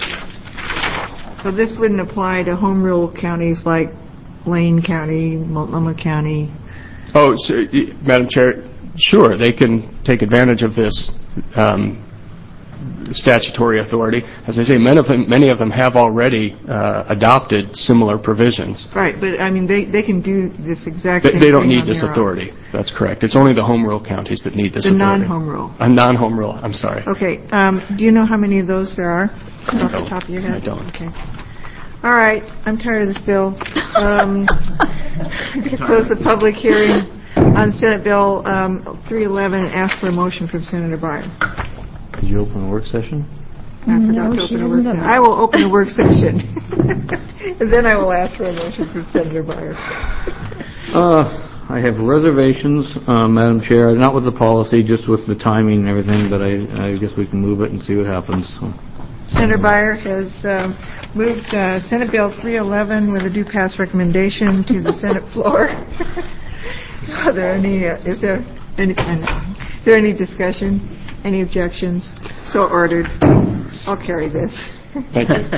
So this wouldn't apply to home rule counties like Lane County, Multnomah County. Oh, so, Madam Chair, sure, they can take advantage of this um, statutory authority. As I say, many of them, many of them have already uh, adopted similar provisions. Right, but I mean, they, they can do this exact They, same they don't thing need on this their authority. That's correct. It's only the home rule counties that need this own. The authority. non-home rule. A non-home rule. I'm sorry. Okay. Um, do you know how many of those there are off the top of your head? I don't. Okay. All right. I'm tired of this bill. Um, I'm going to close the public hearing on Senate Bill um, three eleven and ask for a motion from Senator Byer. Did you open a work session? I forgot No, to she open a work hasn't done session. that. I will open a work session. And then I will ask for a motion from Senator Byer. Uh, I have reservations, uh, Madam Chair, not with the policy, just with the timing and everything, but I, I guess we can move it and see what happens. So. Senator Byer has um, moved uh, Senate Bill three eleven with a due pass recommendation to the Senate floor. Are there any? Uh, is there any? Is there any discussion? Any objections? So ordered. I'll carry this. Thank you.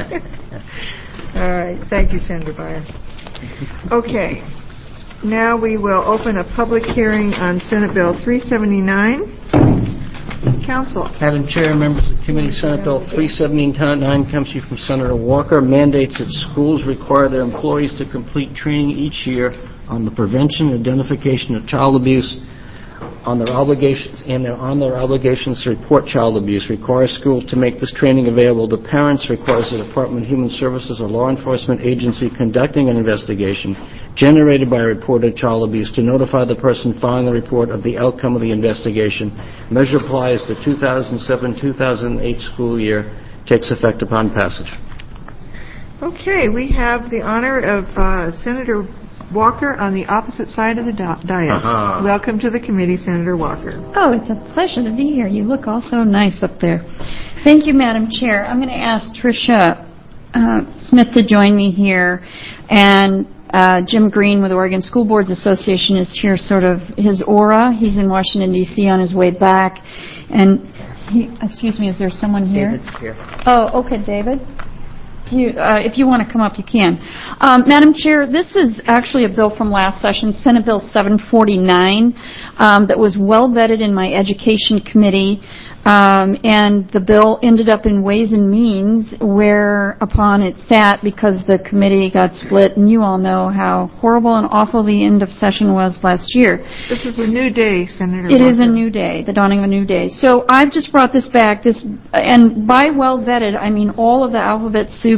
All right. Thank you, Senator Byer. Okay. Now we will open a public hearing on Senate Bill three seventy-nine. Council. Madam Chair, members of the committee, Senate Bill three seventy-nine comes to you from Senator Walker. Mandates that schools require their employees to complete training each year on the prevention and identification of child abuse, on their obligations and their on their obligations to report child abuse, requires schools to make this training available to parents, requires the Department of Human Services or law enforcement agency conducting an investigation generated by a reported child abuse to notify the person filing the report of the outcome of the investigation. Measure applies to two thousand seven two thousand eight school year, takes effect upon passage. Okay, we have the honor of uh, Senator Walker on the opposite side of the da- dais. Uh-huh. Welcome to the committee, Senator Walker. Oh, it's a pleasure to be here. You look all so nice up there. Thank you, Madam Chair. I'm going to ask Tricia uh, Smith to join me here, and uh, Jim Green with the Oregon School Boards Association is here, sort of his aura. He's in Washington, D C on his way back. And, he, excuse me, is there someone here? David's here. Oh, okay, David. You, uh, if you want to come up, you can. Um, Madam Chair, this is actually a bill from last session, Senate Bill seven forty-nine, um, that was well vetted in my Education Committee, um, and the bill ended up in Ways and Means, whereupon it sat because the committee got split, and you all know how horrible and awful the end of session was last year. This is a new day, Senator It Walker. is a new day, the dawning of a new day. So I've just brought this back, this, and by well vetted, I mean all of the alphabet soup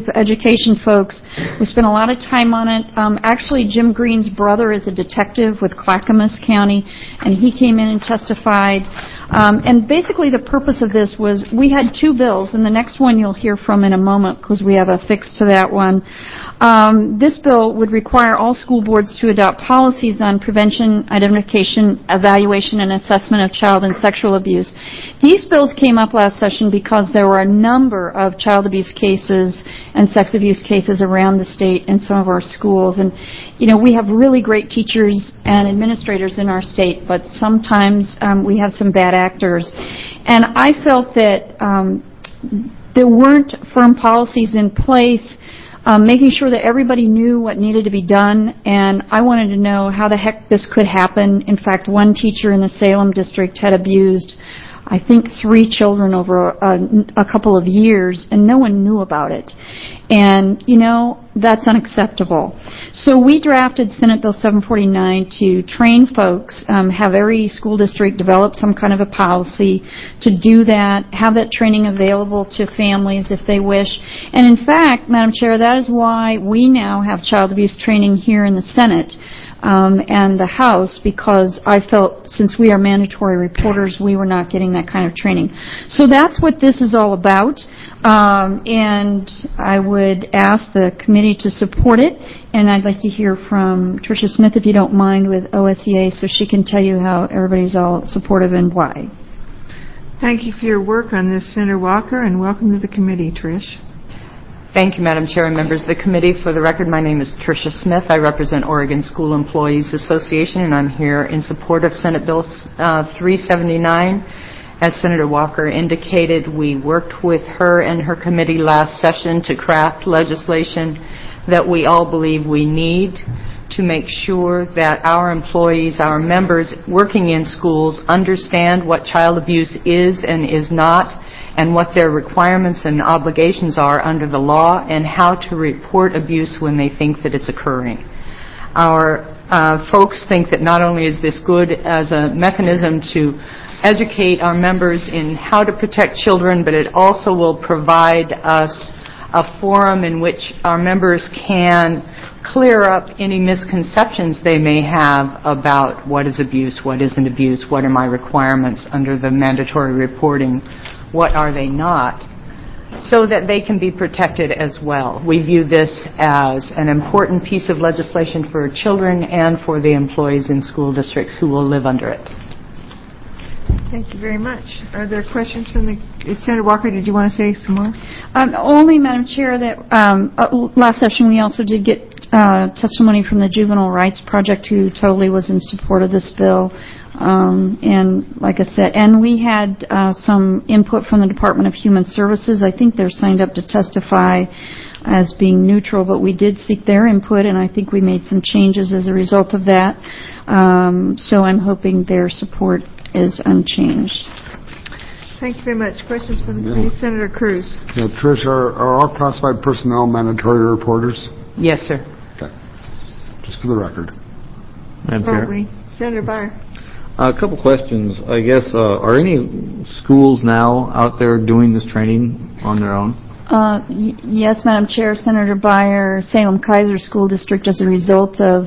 group of education folks. We spent a lot of time on it. Um, actually, Jim Green's brother is a detective with Clackamas County, and he came in and testified. Um, and basically the purpose of this was we had two bills, and the next one you'll hear from in a moment because we have a fix to that one. Um, this bill would require all school boards to adopt policies on prevention, identification, evaluation, and assessment of child and sexual abuse. These bills came up last session because there were a number of child abuse cases and sex abuse cases around the state in some of our schools. And, you know, we have really great teachers and administrators in our state, but sometimes um, we have some bad actors. And I felt that um, there weren't firm policies in place um, making sure that everybody knew what needed to be done, and I wanted to know how the heck this could happen. In fact, one teacher in the Salem district had abused, I think, three children over a, a couple of years, and no one knew about it. And, you know, that's unacceptable. So we drafted Senate Bill seven forty-nine to train folks, um, have every school district develop some kind of a policy to do that, have that training available to families if they wish. And in fact, Madam Chair, that is why we now have child abuse training here in the Senate Um, and the House, because I felt since we are mandatory reporters, we were not getting that kind of training. So that's what this is all about, um, and I would ask the committee to support it, and I'd like to hear from Tricia Smith, if you don't mind, with O S E A, so she can tell you how everybody's all supportive and why. Thank you for your work on this, Senator Walker, and welcome to the committee, Trish. Thank you, Madam Chair and members of the committee. For the record, my name is Tricia Smith. I represent Oregon School Employees Association, and I'm here in support of Senate Bill uh, three seventy-nine. As Senator Walker indicated, we worked with her and her committee last session to craft legislation that we all believe we need to make sure that our employees, our members working in schools, understand what child abuse is and is not, and what their requirements and obligations are under the law, and how to report abuse when they think that it's occurring. Our uh, folks think that not only is this good as a mechanism to educate our members in how to protect children, but it also will provide us a forum in which our members can clear up any misconceptions they may have about what is abuse, what isn't abuse, what are my requirements under the mandatory reporting, what are they not, so that they can be protected as well. We view this as an important piece of legislation for children and for the employees in school districts who will live under it. Thank you very much. Are there questions from the... Senator Walker, did you want to say some more? Um, only, Madam Chair, that um, uh, last session we also did get uh, testimony from the Juvenile Rights Project, who totally was in support of this bill. Um, and like I said, and we had uh, some input from the Department of Human Services. I think they're signed up to testify as being neutral, but we did seek their input, and I think we made some changes as a result of that. Um, so I'm hoping their support is unchanged. Thank you very much. Questions from the committee? Yeah. Senator Cruz. Yeah, Trish, are, are all classified personnel mandatory reporters? Yes, sir. Okay. Just for the record. Madam Chair. Senator Byer. A couple questions. I guess, uh, are any schools now out there doing this training on their own? Uh, y- yes, Madam Chair. Senator Byer, Salem Kaiser School District, as a result of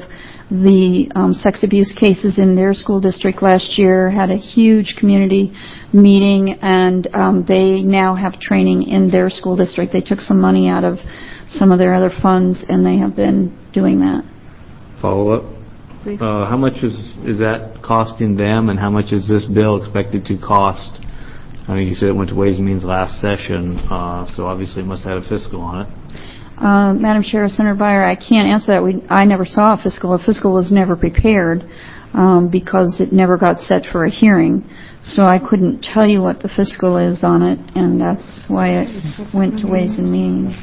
the um, sex abuse cases in their school district last year, had a huge community meeting, and um, they now have training in their school district. They took some money out of some of their other funds, and they have been doing that. Follow up? Uh, how much is is that costing them, and how much is this bill expected to cost? I mean, you said it went to Ways and Means last session, uh, so obviously it must have had a fiscal on it. Uh, Madam Chair, Senator Byer, I can't answer that. We, I never saw a fiscal. A fiscal was never prepared um, because it never got set for a hearing. So I couldn't tell you what the fiscal is on it, and that's why it went to Ways and Means.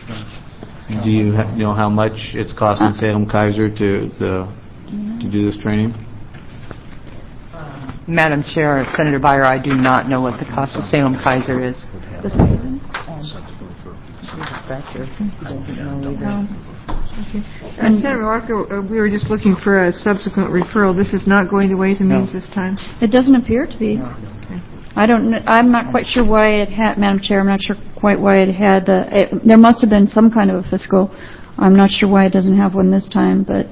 Do you ha- know how much it's costing uh, Salem Kaiser to the to do this training? Madam Chair, Senator Byer, I do not know what the cost of Salem Kaiser is. And Senator Walker, uh, we were just looking for a subsequent referral. This is not going to Ways and Means no. this time? It doesn't appear to be. No. Okay. I don't, kn- I'm not quite sure why it had, Madam Chair, I'm not sure quite why it had the, it, there must have been some kind of a fiscal. I'm not sure why it doesn't have one this time, but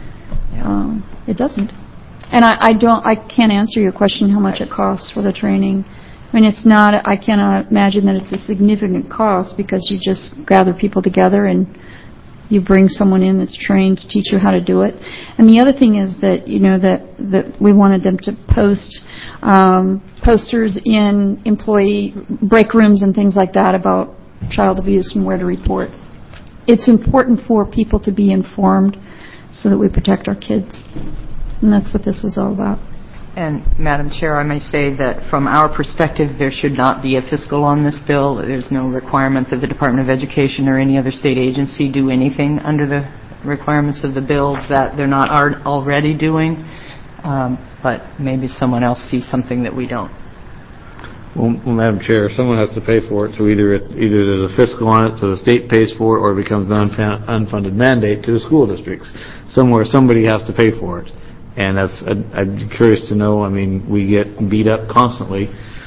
um, it doesn't. And I, I don't, I can't answer your question how much it costs for the training. I mean, it's not, I cannot imagine that it's a significant cost because you just gather people together and you bring someone in that's trained to teach you how to do it. And the other thing is that, you know, that, that we wanted them to post um, posters in employee break rooms and things like that about child abuse and where to report. It's important for people to be informed so that we protect our kids. And that's what this is all about. And, Madam Chair, I may say that from our perspective, there should not be a fiscal on this bill. There's no requirement that the Department of Education or any other state agency do anything under the requirements of the bill that they're not are already doing. Um, but maybe someone else sees something that we don't. Well, well, Madam Chair, someone has to pay for it, so either it, either there's a fiscal on it, so the state pays for it, or it becomes an unfun- unfunded mandate to the school districts. Somewhere, somebody has to pay for it. And that's, I'd, I'd be curious to know, I mean, we get beat up constantly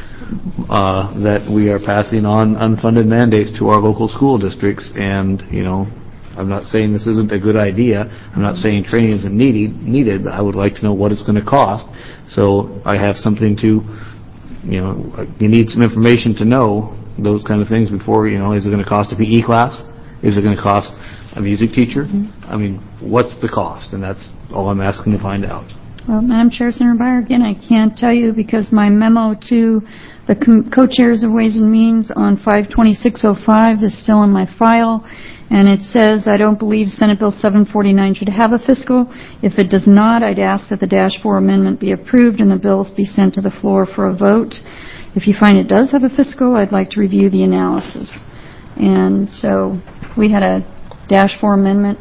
uh, that we are passing on unfunded mandates to our local school districts. And, you know, I'm not saying this isn't a good idea. I'm not saying training isn't needed, needed, but I would like to know what it's going to cost. So I have something to, you know, you need some information to know those kind of things before, you know, is it going to cost a P E class? Is it going to cost a music teacher? Mm-hmm. I mean, what's the cost? And that's all I'm asking to find out. Well, Madam Chair, Senator Byer, again, I can't tell you because my memo to the com- co-chairs of Ways and Means on five twenty-six oh five is still in my file, and it says, I don't believe Senate Bill seven forty-nine should have a fiscal. If it does not, I'd ask that the Dash four amendment be approved and the bills be sent to the floor for a vote. If you find it does have a fiscal, I'd like to review the analysis. And so we had a Dash four amendment,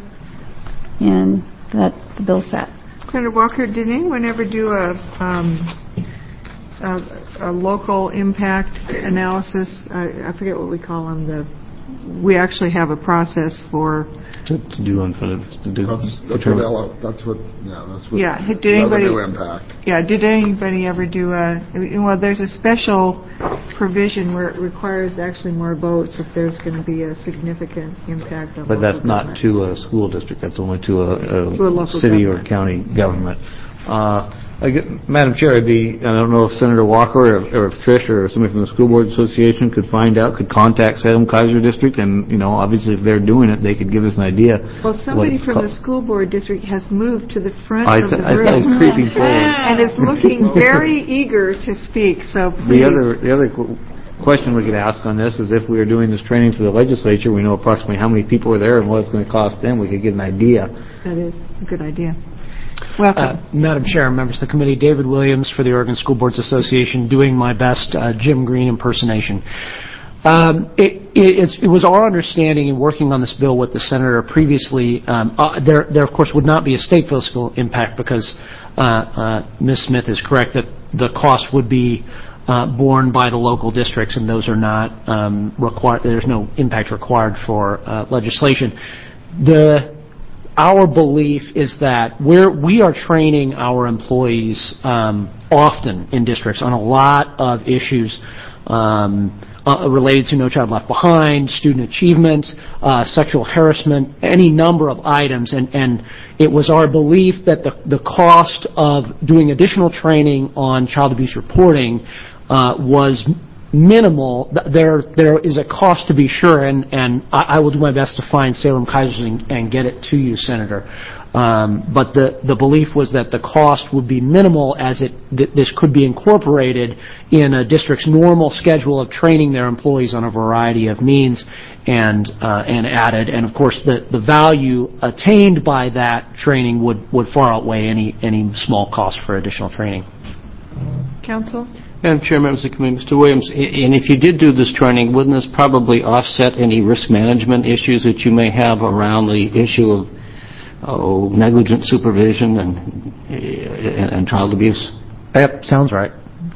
and that the bill sat. Senator Walker, did anyone ever do a, um, a, a local impact analysis? I, I forget what we call them. The we actually have a process for to, to do unfunded to do. That's, that's what Ella, That's what. Yeah, that's what. Yeah. Did anybody? Revenue impact. Yeah. Did anybody ever do a? Well, there's a special provision where it requires actually more votes if there's going to be a significant impact on. But that's not government. to a school district. That's only to a, a, to a local city government. or county government. Uh, I get, Madam Chair, I'd be, I don't know if Senator Walker or if, or if Trish or somebody from the School Board Association could find out, could contact Salem Kaiser District, and, you know, obviously if they're doing it, they could give us an idea. Well, somebody from the School Board District has moved to the front I of the th- I room. th- it's creeping forward. And is looking very eager to speak, so please. The other, the other qu- question we could ask on this is if we are doing this training for the legislature, we know approximately how many people are there and what it's going to cost them. We could get an idea. That is a good idea. Welcome. Uh, Madam Chair, members of the committee, David Williams for the Oregon School Boards Association, doing my best uh, Jim Green impersonation. Um, it, it, it's, it was our understanding in working on this bill with the senator previously, um, uh, there, there of course would not be a state fiscal impact because uh, uh, Miz Smith is correct that the cost would be uh, borne by the local districts, and those are not um, required. There's no impact required for uh, legislation. The Our belief is that we're, we are training our employees um, often in districts on a lot of issues um, uh, related to No Child Left Behind, student achievement, uh, sexual harassment, any number of items. And, and it was our belief that the, the cost of doing additional training on child abuse reporting uh, was minimal. There, there is a cost to be sure, and, and I, I will do my best to find Salem Kaiser and, and get it to you, Senator. Um, but the, the belief was that the cost would be minimal, as it th- this could be incorporated in a district's normal schedule of training their employees on a variety of means, and uh, and added. And of course, the, the value attained by that training would, would far outweigh any any small cost for additional training. Council? Madam Chair, members of the committee, Mister Williams, and if you did do this training, wouldn't this probably offset any risk management issues that you may have around the issue of oh, negligent supervision and, and, and child abuse? Yep, sounds right.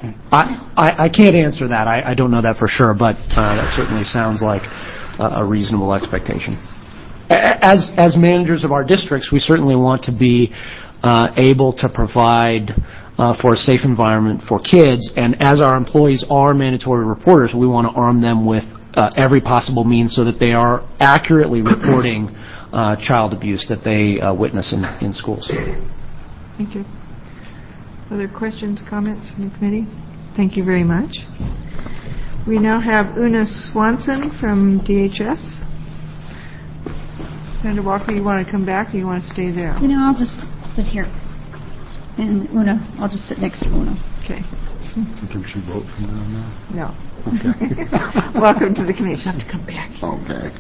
I, I, I can't answer that. I, I don't know that for sure, but uh, that certainly sounds like a, a reasonable expectation. a- as as managers of our districts, we certainly want to be uh, able to provide uh, for a safe environment for kids. And as our employees are mandatory reporters, we want to arm them with uh, every possible means so that they are accurately reporting uh, child abuse that they uh, witness in, in schools. Thank you. Other questions, comments from the committee? Thank you very much. We now have Una Swanson from D H S. Senator Walker, you want to come back or you want to stay there? You know, I'll just sit here. And Una, I'll just sit next to Una. Okay. Can she vote for me on that? No. Okay. Welcome to the committee. You have to come back. Okay.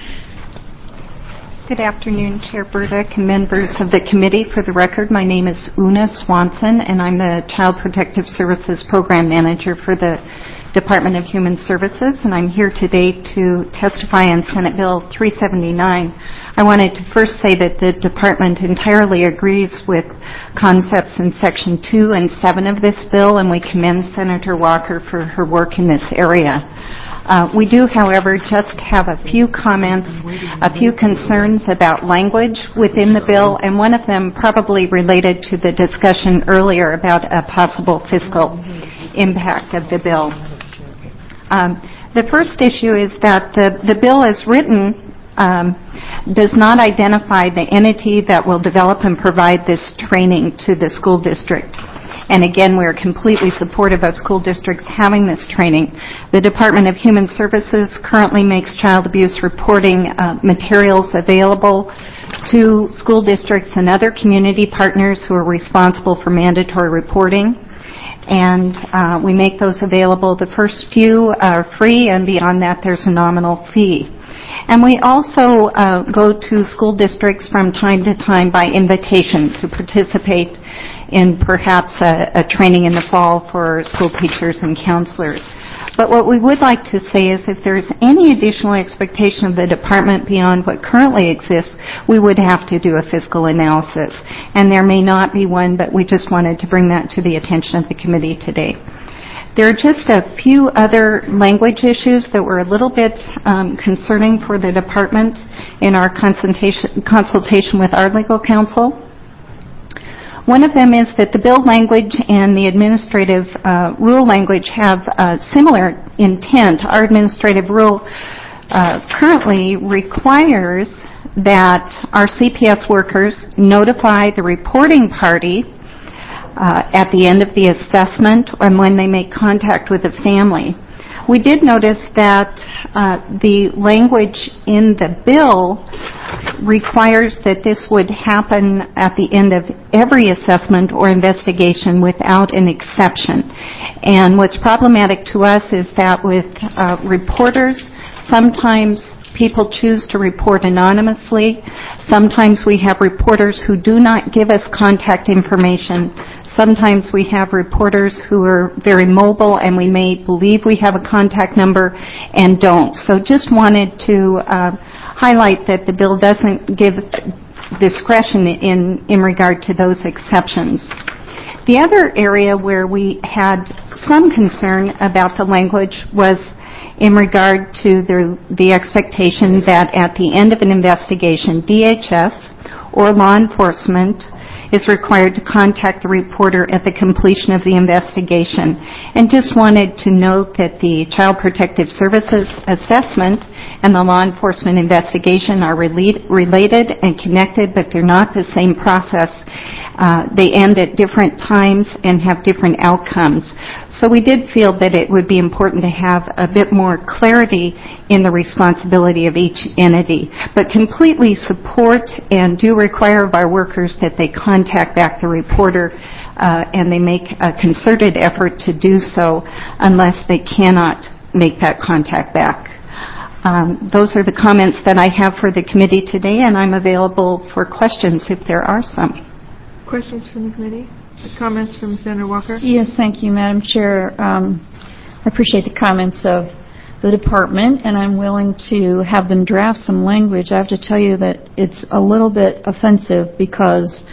Good afternoon, Chair Burdick and members of the committee. For the record, my name is Una Swanson, and I'm the Child Protective Services Program Manager for the Department of Human Services, and I'm here today to testify on Senate Bill three seventy-nine. I wanted to first say that the Department entirely agrees with concepts in Section two and seven of this bill, and we commend Senator Walker for her work in this area. Uh, we do, however, just have a few comments, a few concerns about language within the bill, and one of them probably related to the discussion earlier about a possible fiscal impact of the bill. Um, the first issue is that the, the bill as written um, does not identify the entity that will develop and provide this training to the school district. And again, we're completely supportive of school districts having this training. The Department of Human Services currently makes child abuse reporting uh, materials available to school districts and other community partners who are responsible for mandatory reporting. And uh, we make those available. The first few are free, and beyond that, there's a nominal fee. And we also uh, go to school districts from time to time by invitation to participate in perhaps a, a training in the fall for school teachers and counselors. But what we would like to say is if there's any additional expectation of the department beyond what currently exists, we would have to do a fiscal analysis. And there may not be one, but we just wanted to bring that to the attention of the committee today. There are just a few other language issues that were a little bit um, concerning for the department in our consultation, consultation with our legal counsel. One of them is that the bill language and the administrative uh, rule language have uh, similar intent. Our administrative rule uh, currently requires that our C P S workers notify the reporting party uh, at the end of the assessment and when they make contact with the family. We did notice that uh, the language in the bill requires that this would happen at the end of every assessment or investigation without an exception. And what's problematic to us is that with uh, reporters, sometimes people choose to report anonymously. Sometimes we have reporters who do not give us contact information. Sometimes we have reporters who are very mobile and we may believe we have a contact number and don't. So just wanted to uh, highlight that the bill doesn't give discretion in, in regard to those exceptions. The other area where we had some concern about the language was in regard to the, the expectation that at the end of an investigation, D H S or law enforcement is required to contact the reporter at the completion of the investigation. And just wanted to note that the Child Protective Services assessment and the law enforcement investigation are relate, related and connected, but they're not the same process. Uh, they end at different times and have different outcomes. So we did feel that it would be important to have a bit more clarity in the responsibility of each entity, but completely support and do require of our workers that they contact back the reporter uh, and they make a concerted effort to do so unless they cannot make that contact back. Um, those are the comments that I have for the committee today, and I'm available for questions if there are some. Questions from the committee? Comments from Senator Walker? Yes, thank you, Madam Chair. Um, I appreciate the comments of the department, and I'm willing to have them draft some language. I have to tell you that it's a little bit offensive because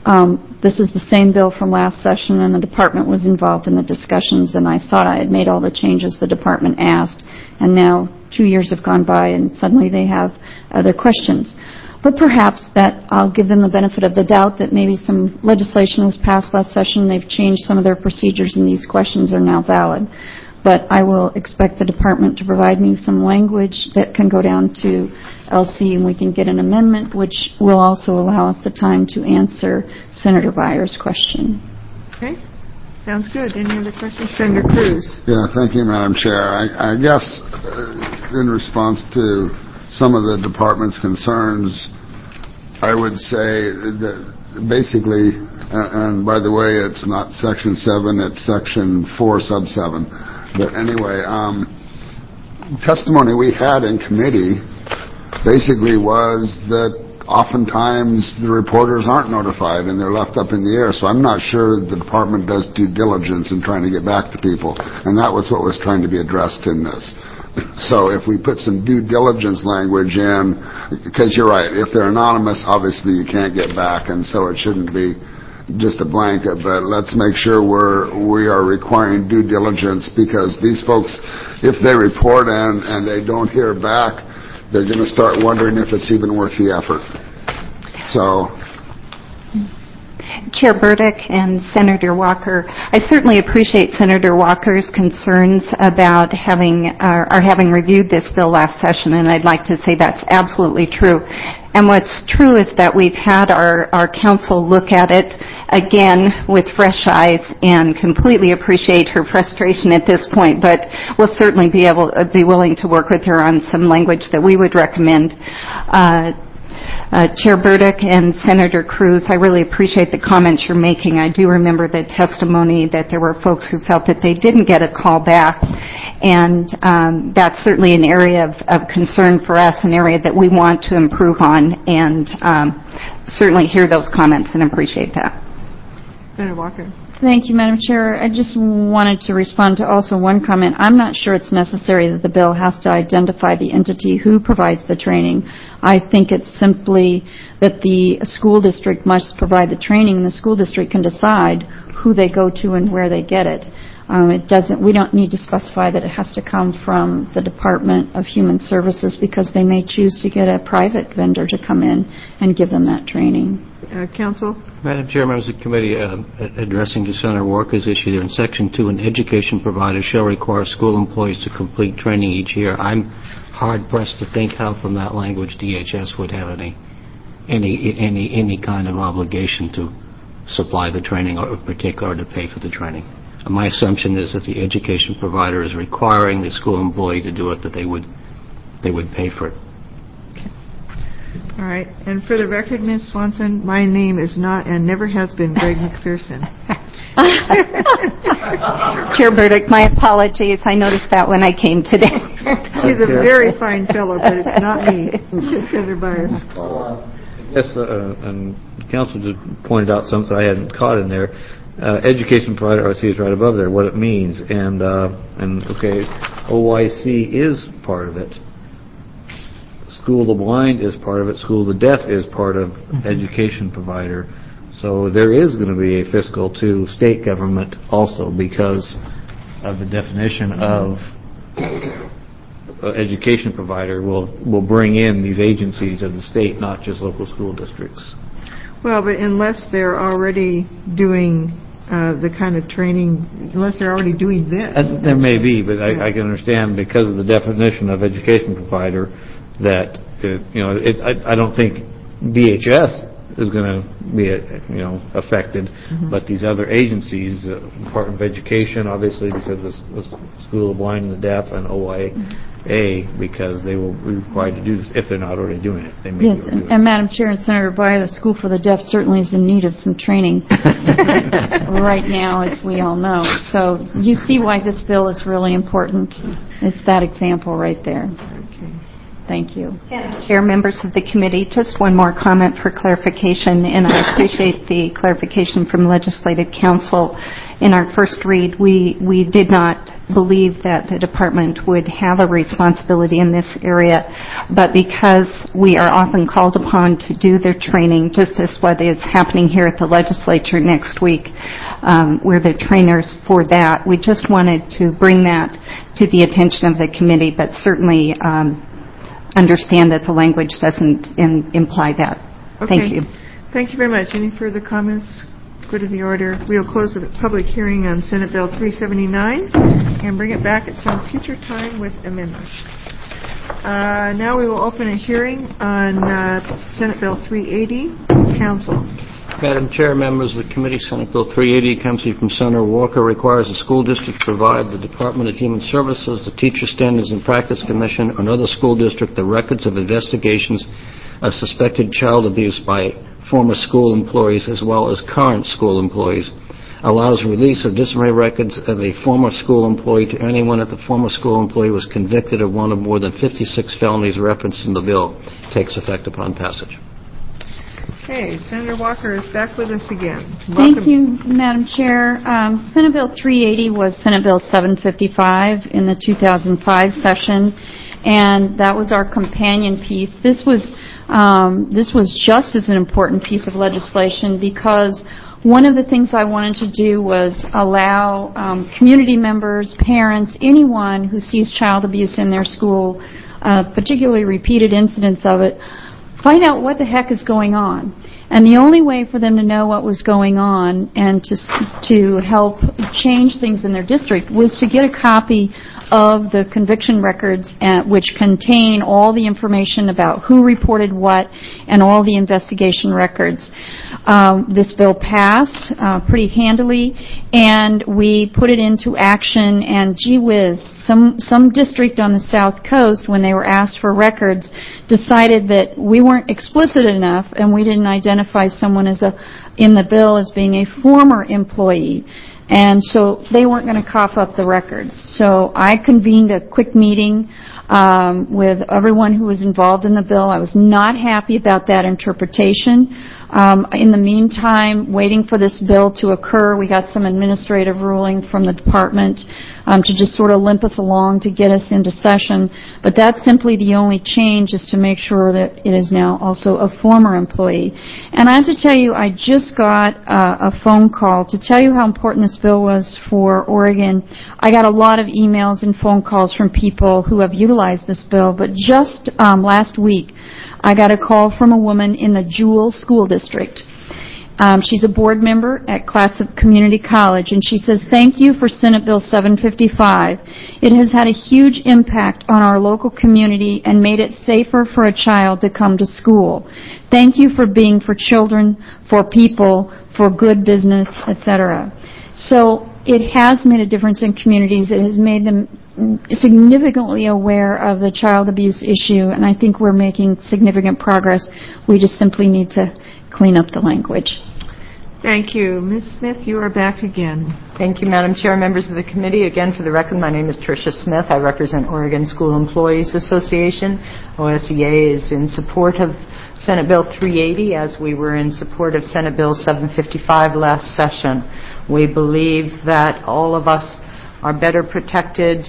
um, this is the same bill from last session, and the department was involved in the discussions, and I thought I had made all the changes the department asked, and now two years have gone by and suddenly they have other questions. But perhaps that I'll give them the benefit of the doubt that maybe some legislation was passed last session, they've changed some of their procedures, and these questions are now valid. But I will expect the department to provide me some language that can go down to L C, and we can get an amendment, which will also allow us the time to answer Senator Byer's question. Okay. Sounds good. Any other questions? Senator Cruz. Yeah, thank you, Madam Chair. I, I guess uh, in response to some of the department's concerns, I would say that basically, uh, and by the way, it's not Section seven, it's Section four, Sub seven. But anyway, um, testimony we had in committee basically was that oftentimes the reporters aren't notified and they're left up in the air. So I'm not sure the department does due diligence in trying to get back to people. And that was what was trying to be addressed in this. So if we put some due diligence language in, because you're right, if they're anonymous, obviously you can't get back, and so it shouldn't be just a blanket, but let's make sure we're, we are requiring due diligence, because these folks, if they report and, and they don't hear back, they're going to start wondering if it's even worth the effort. So, Chair Burdick and Senator Walker, I certainly appreciate Senator Walker's concerns about having uh, or having reviewed this bill last session, and I'd like to say that's absolutely true. And what's true is that we've had our, our council look at it again with fresh eyes, and completely appreciate her frustration at this point, but we'll certainly be able uh, be willing to work with her on some language that we would recommend. Uh, Uh, Chair Burdick and Senator Cruz, I really appreciate the comments you're making. I do remember the testimony that there were folks who felt that they didn't get a call back, and um, that's certainly an area of, of concern for us, an area that we want to improve on, and um, certainly hear those comments and appreciate that. Senator Walker. Thank you, Madam Chair. I just wanted to respond to also one comment. I'm not sure it's necessary that the bill has to identify the entity who provides the training. I think it's simply that the school district must provide the training, and the school district can decide who they go to and where they get it. Um, it doesn't. We don't need to specify that it has to come from the Department of Human Services, because they may choose to get a private vendor to come in and give them that training. Uh, Council? Madam Chair, members of the committee, uh, addressing to Senator Walker's issue there in Section two, an education provider shall require school employees to complete training each year. I'm hard-pressed to think how from that language D H S would have any any any any kind of obligation to supply the training, or in particular to pay for the training. My assumption is that the education provider is requiring the school employee to do it, that they would they would pay for it. Okay. All right. And for the record, Miz Swanson, my name is not and never has been Greg McPherson. Chair Burdick, my apologies. I noticed that when I came today. He's a very fine fellow, but it's not me. Senator Byers. Yes, uh, and Council just pointed out something I hadn't caught in there. Uh, education provider, I see it's right above there, what it means. And, uh, and okay, O I C is part of it. School of the Blind is part of it. School of the Deaf is part of mm-hmm. education provider. So there is going to be a fiscal to state government also, because of the definition of uh, education provider will will bring in these agencies of the state, not just local school districts. Well, but unless they're already doing uh, the kind of training, unless they're already doing this. As there may be, but I, I can understand, because of the definition of education provider, that, it, you know, it, I, I don't think D H S is going to be, you know, affected, mm-hmm. but these other agencies, uh, Department of Education, obviously, because of the School of the Blind and the Deaf, and O I A, because they will be required to do this if they're not already doing it. They may yes, and, and Madam Chair and Senator Breyer, the School for the Deaf certainly is in need of some training right now, as we all know. So you see why this bill is really important. It's that example right there. Okay. Thank you. Chair, members of the committee, just one more comment for clarification, and I appreciate the clarification from Legislative Council. In our first read, we, we did not believe that the department would have a responsibility in this area, but because we are often called upon to do their training, just as what is happening here at the legislature next week, um, we're the trainers for that. We just wanted to bring that to the attention of the committee, but certainly um, understand that the language doesn't in, imply that. Okay. Thank you. Thank you very much. Any further comments? Good to the order. We'll close the public hearing on Senate Bill three seventy-nine and bring it back at some future time with amendments. Uh, now we will open a hearing on uh, Senate Bill three eighty. Council. Madam Chair, members of the committee, Senate Bill three eighty comes to you from Senator Walker, requires the school district to provide the Department of Human Services, the Teacher Standards and Practice Commission, or another school district the records of investigations of suspected child abuse by former school employees as well as current school employees, allows release of disciplinary records of a former school employee to anyone if the former school employee was convicted of one of more than fifty-six felonies referenced in the bill. Takes effect upon passage. Okay, Senator Walker is back with us again. Thank Welcome. you, Madam Chair. Um, Senate Bill three eighty was Senate Bill seven fifty-five in the two thousand five session, and that was our companion piece. This was um, this was just as an important piece of legislation because one of the things I wanted to do was allow um, community members, parents, anyone who sees child abuse in their school, uh, particularly repeated incidents of it, find out what the heck is going on. And the only way for them to know what was going on and to to help change things in their district was to get a copy of the conviction records, uh, which contain all the information about who reported what and all the investigation records. Um, this bill passed uh, pretty handily, and we put it into action, and gee whiz, some, some district on the South Coast, when they were asked for records, decided that we weren't explicit enough and we didn't identify someone as a, in the bill as being a former employee. And so they weren't going to cough up the records. So I convened a quick meeting um, with everyone who was involved in the bill. I was not happy about that interpretation. Um, in the meantime, waiting for this bill to occur, we got some administrative ruling from the department um, to just sort of limp us along to get us into session. But that's simply the only change, is to make sure that it is now also a former employee. And I have to tell you, I just got uh, a phone call to tell you how important this bill was for Oregon. I got a lot of emails and phone calls from people who have utilized this bill, but just um, last week, I got a call from a woman in the Jewel School District. Um, she's a board member at Clatsop Community College, and she says, thank you for Senate Bill seven fifty-five. It has had a huge impact on our local community and made it safer for a child to come to school. Thank you for being for children, for people, for good business, et cetera. So it has made a difference in communities. It has made them significantly aware of the child abuse issue, and I think we're making significant progress. We just simply need to clean up the language. Thank you. Miz Smith, you are back again. Thank you, Madam Chair, members of the committee. Again, for the record, my name is Tricia Smith. I represent Oregon School Employees Association. O S E A is in support of Senate Bill three eighty, as we were in support of Senate Bill seven fifty-five last session. We believe that all of us are better protected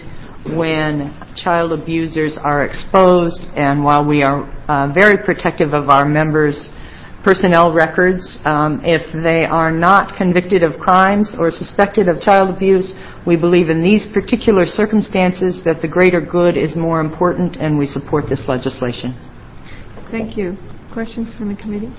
when child abusers are exposed, and while we are uh, very protective of our members' personnel records, um, if they are not convicted of crimes or suspected of child abuse, we believe in these particular circumstances that the greater good is more important, and we support this legislation. Thank you. Questions from the committee?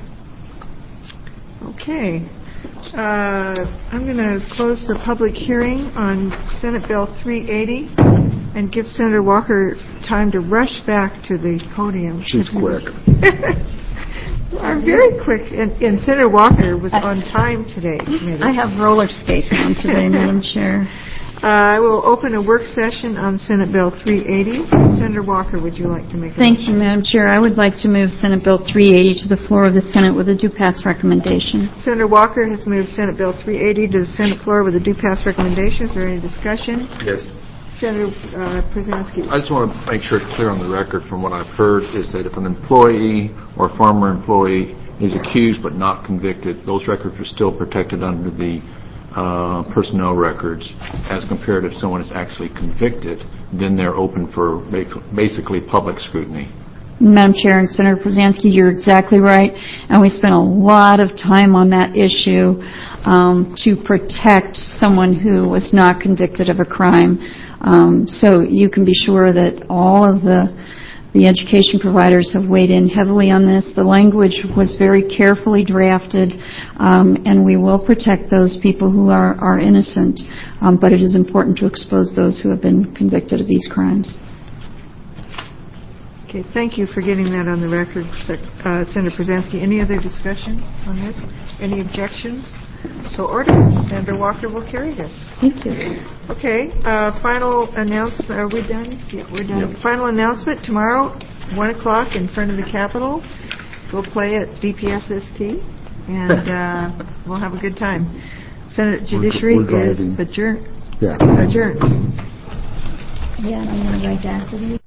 Okay. Uh, I'm going to close the public hearing on Senate Bill three eighty and give Senator Walker time to rush back to the podium. She's quick. Are very quick, and, and Senator Walker was on time today. Maybe. I have roller skates on today, Madam Chair. Uh, I will open a work session on Senate Bill three eighty. Senator Walker, would you like to make a Thank motion? you, Madam Chair. I would like to move Senate Bill three eighty to the floor of the Senate with a due pass recommendation. Senator Walker has moved Senate Bill three eighty to the Senate floor with a due pass recommendation. Is there any discussion? Yes. Senator uh, Przanski. I just want to make sure it's clear on the record from what I've heard is that if an employee or former employee is accused but not convicted, those records are still protected under the uh, personnel records as compared if someone is actually convicted, then they're open for basically public scrutiny. Madam Chair and Senator Przanski, you're exactly right, and we spent a lot of time on that issue um, to protect someone who was not convicted of a crime. Um, so you can be sure that all of the the education providers have weighed in heavily on this. The language was very carefully drafted, um, and we will protect those people who are, are innocent, um, but it is important to expose those who have been convicted of these crimes. Okay, thank you for getting that on the record, uh, Senator Przanski. Any other discussion on this? Any objections? So ordered. Senator Walker will carry this. Thank you. Okay, uh, final announcement. Are we done? Yeah, we're done. Yep. Final announcement tomorrow, one o'clock in front of the Capitol. We'll play at D P S S T, and uh, we'll have a good time. Senate Judiciary we're is driving. adjourned. Yeah. Adjourned. Yeah, and I'm going to write after these.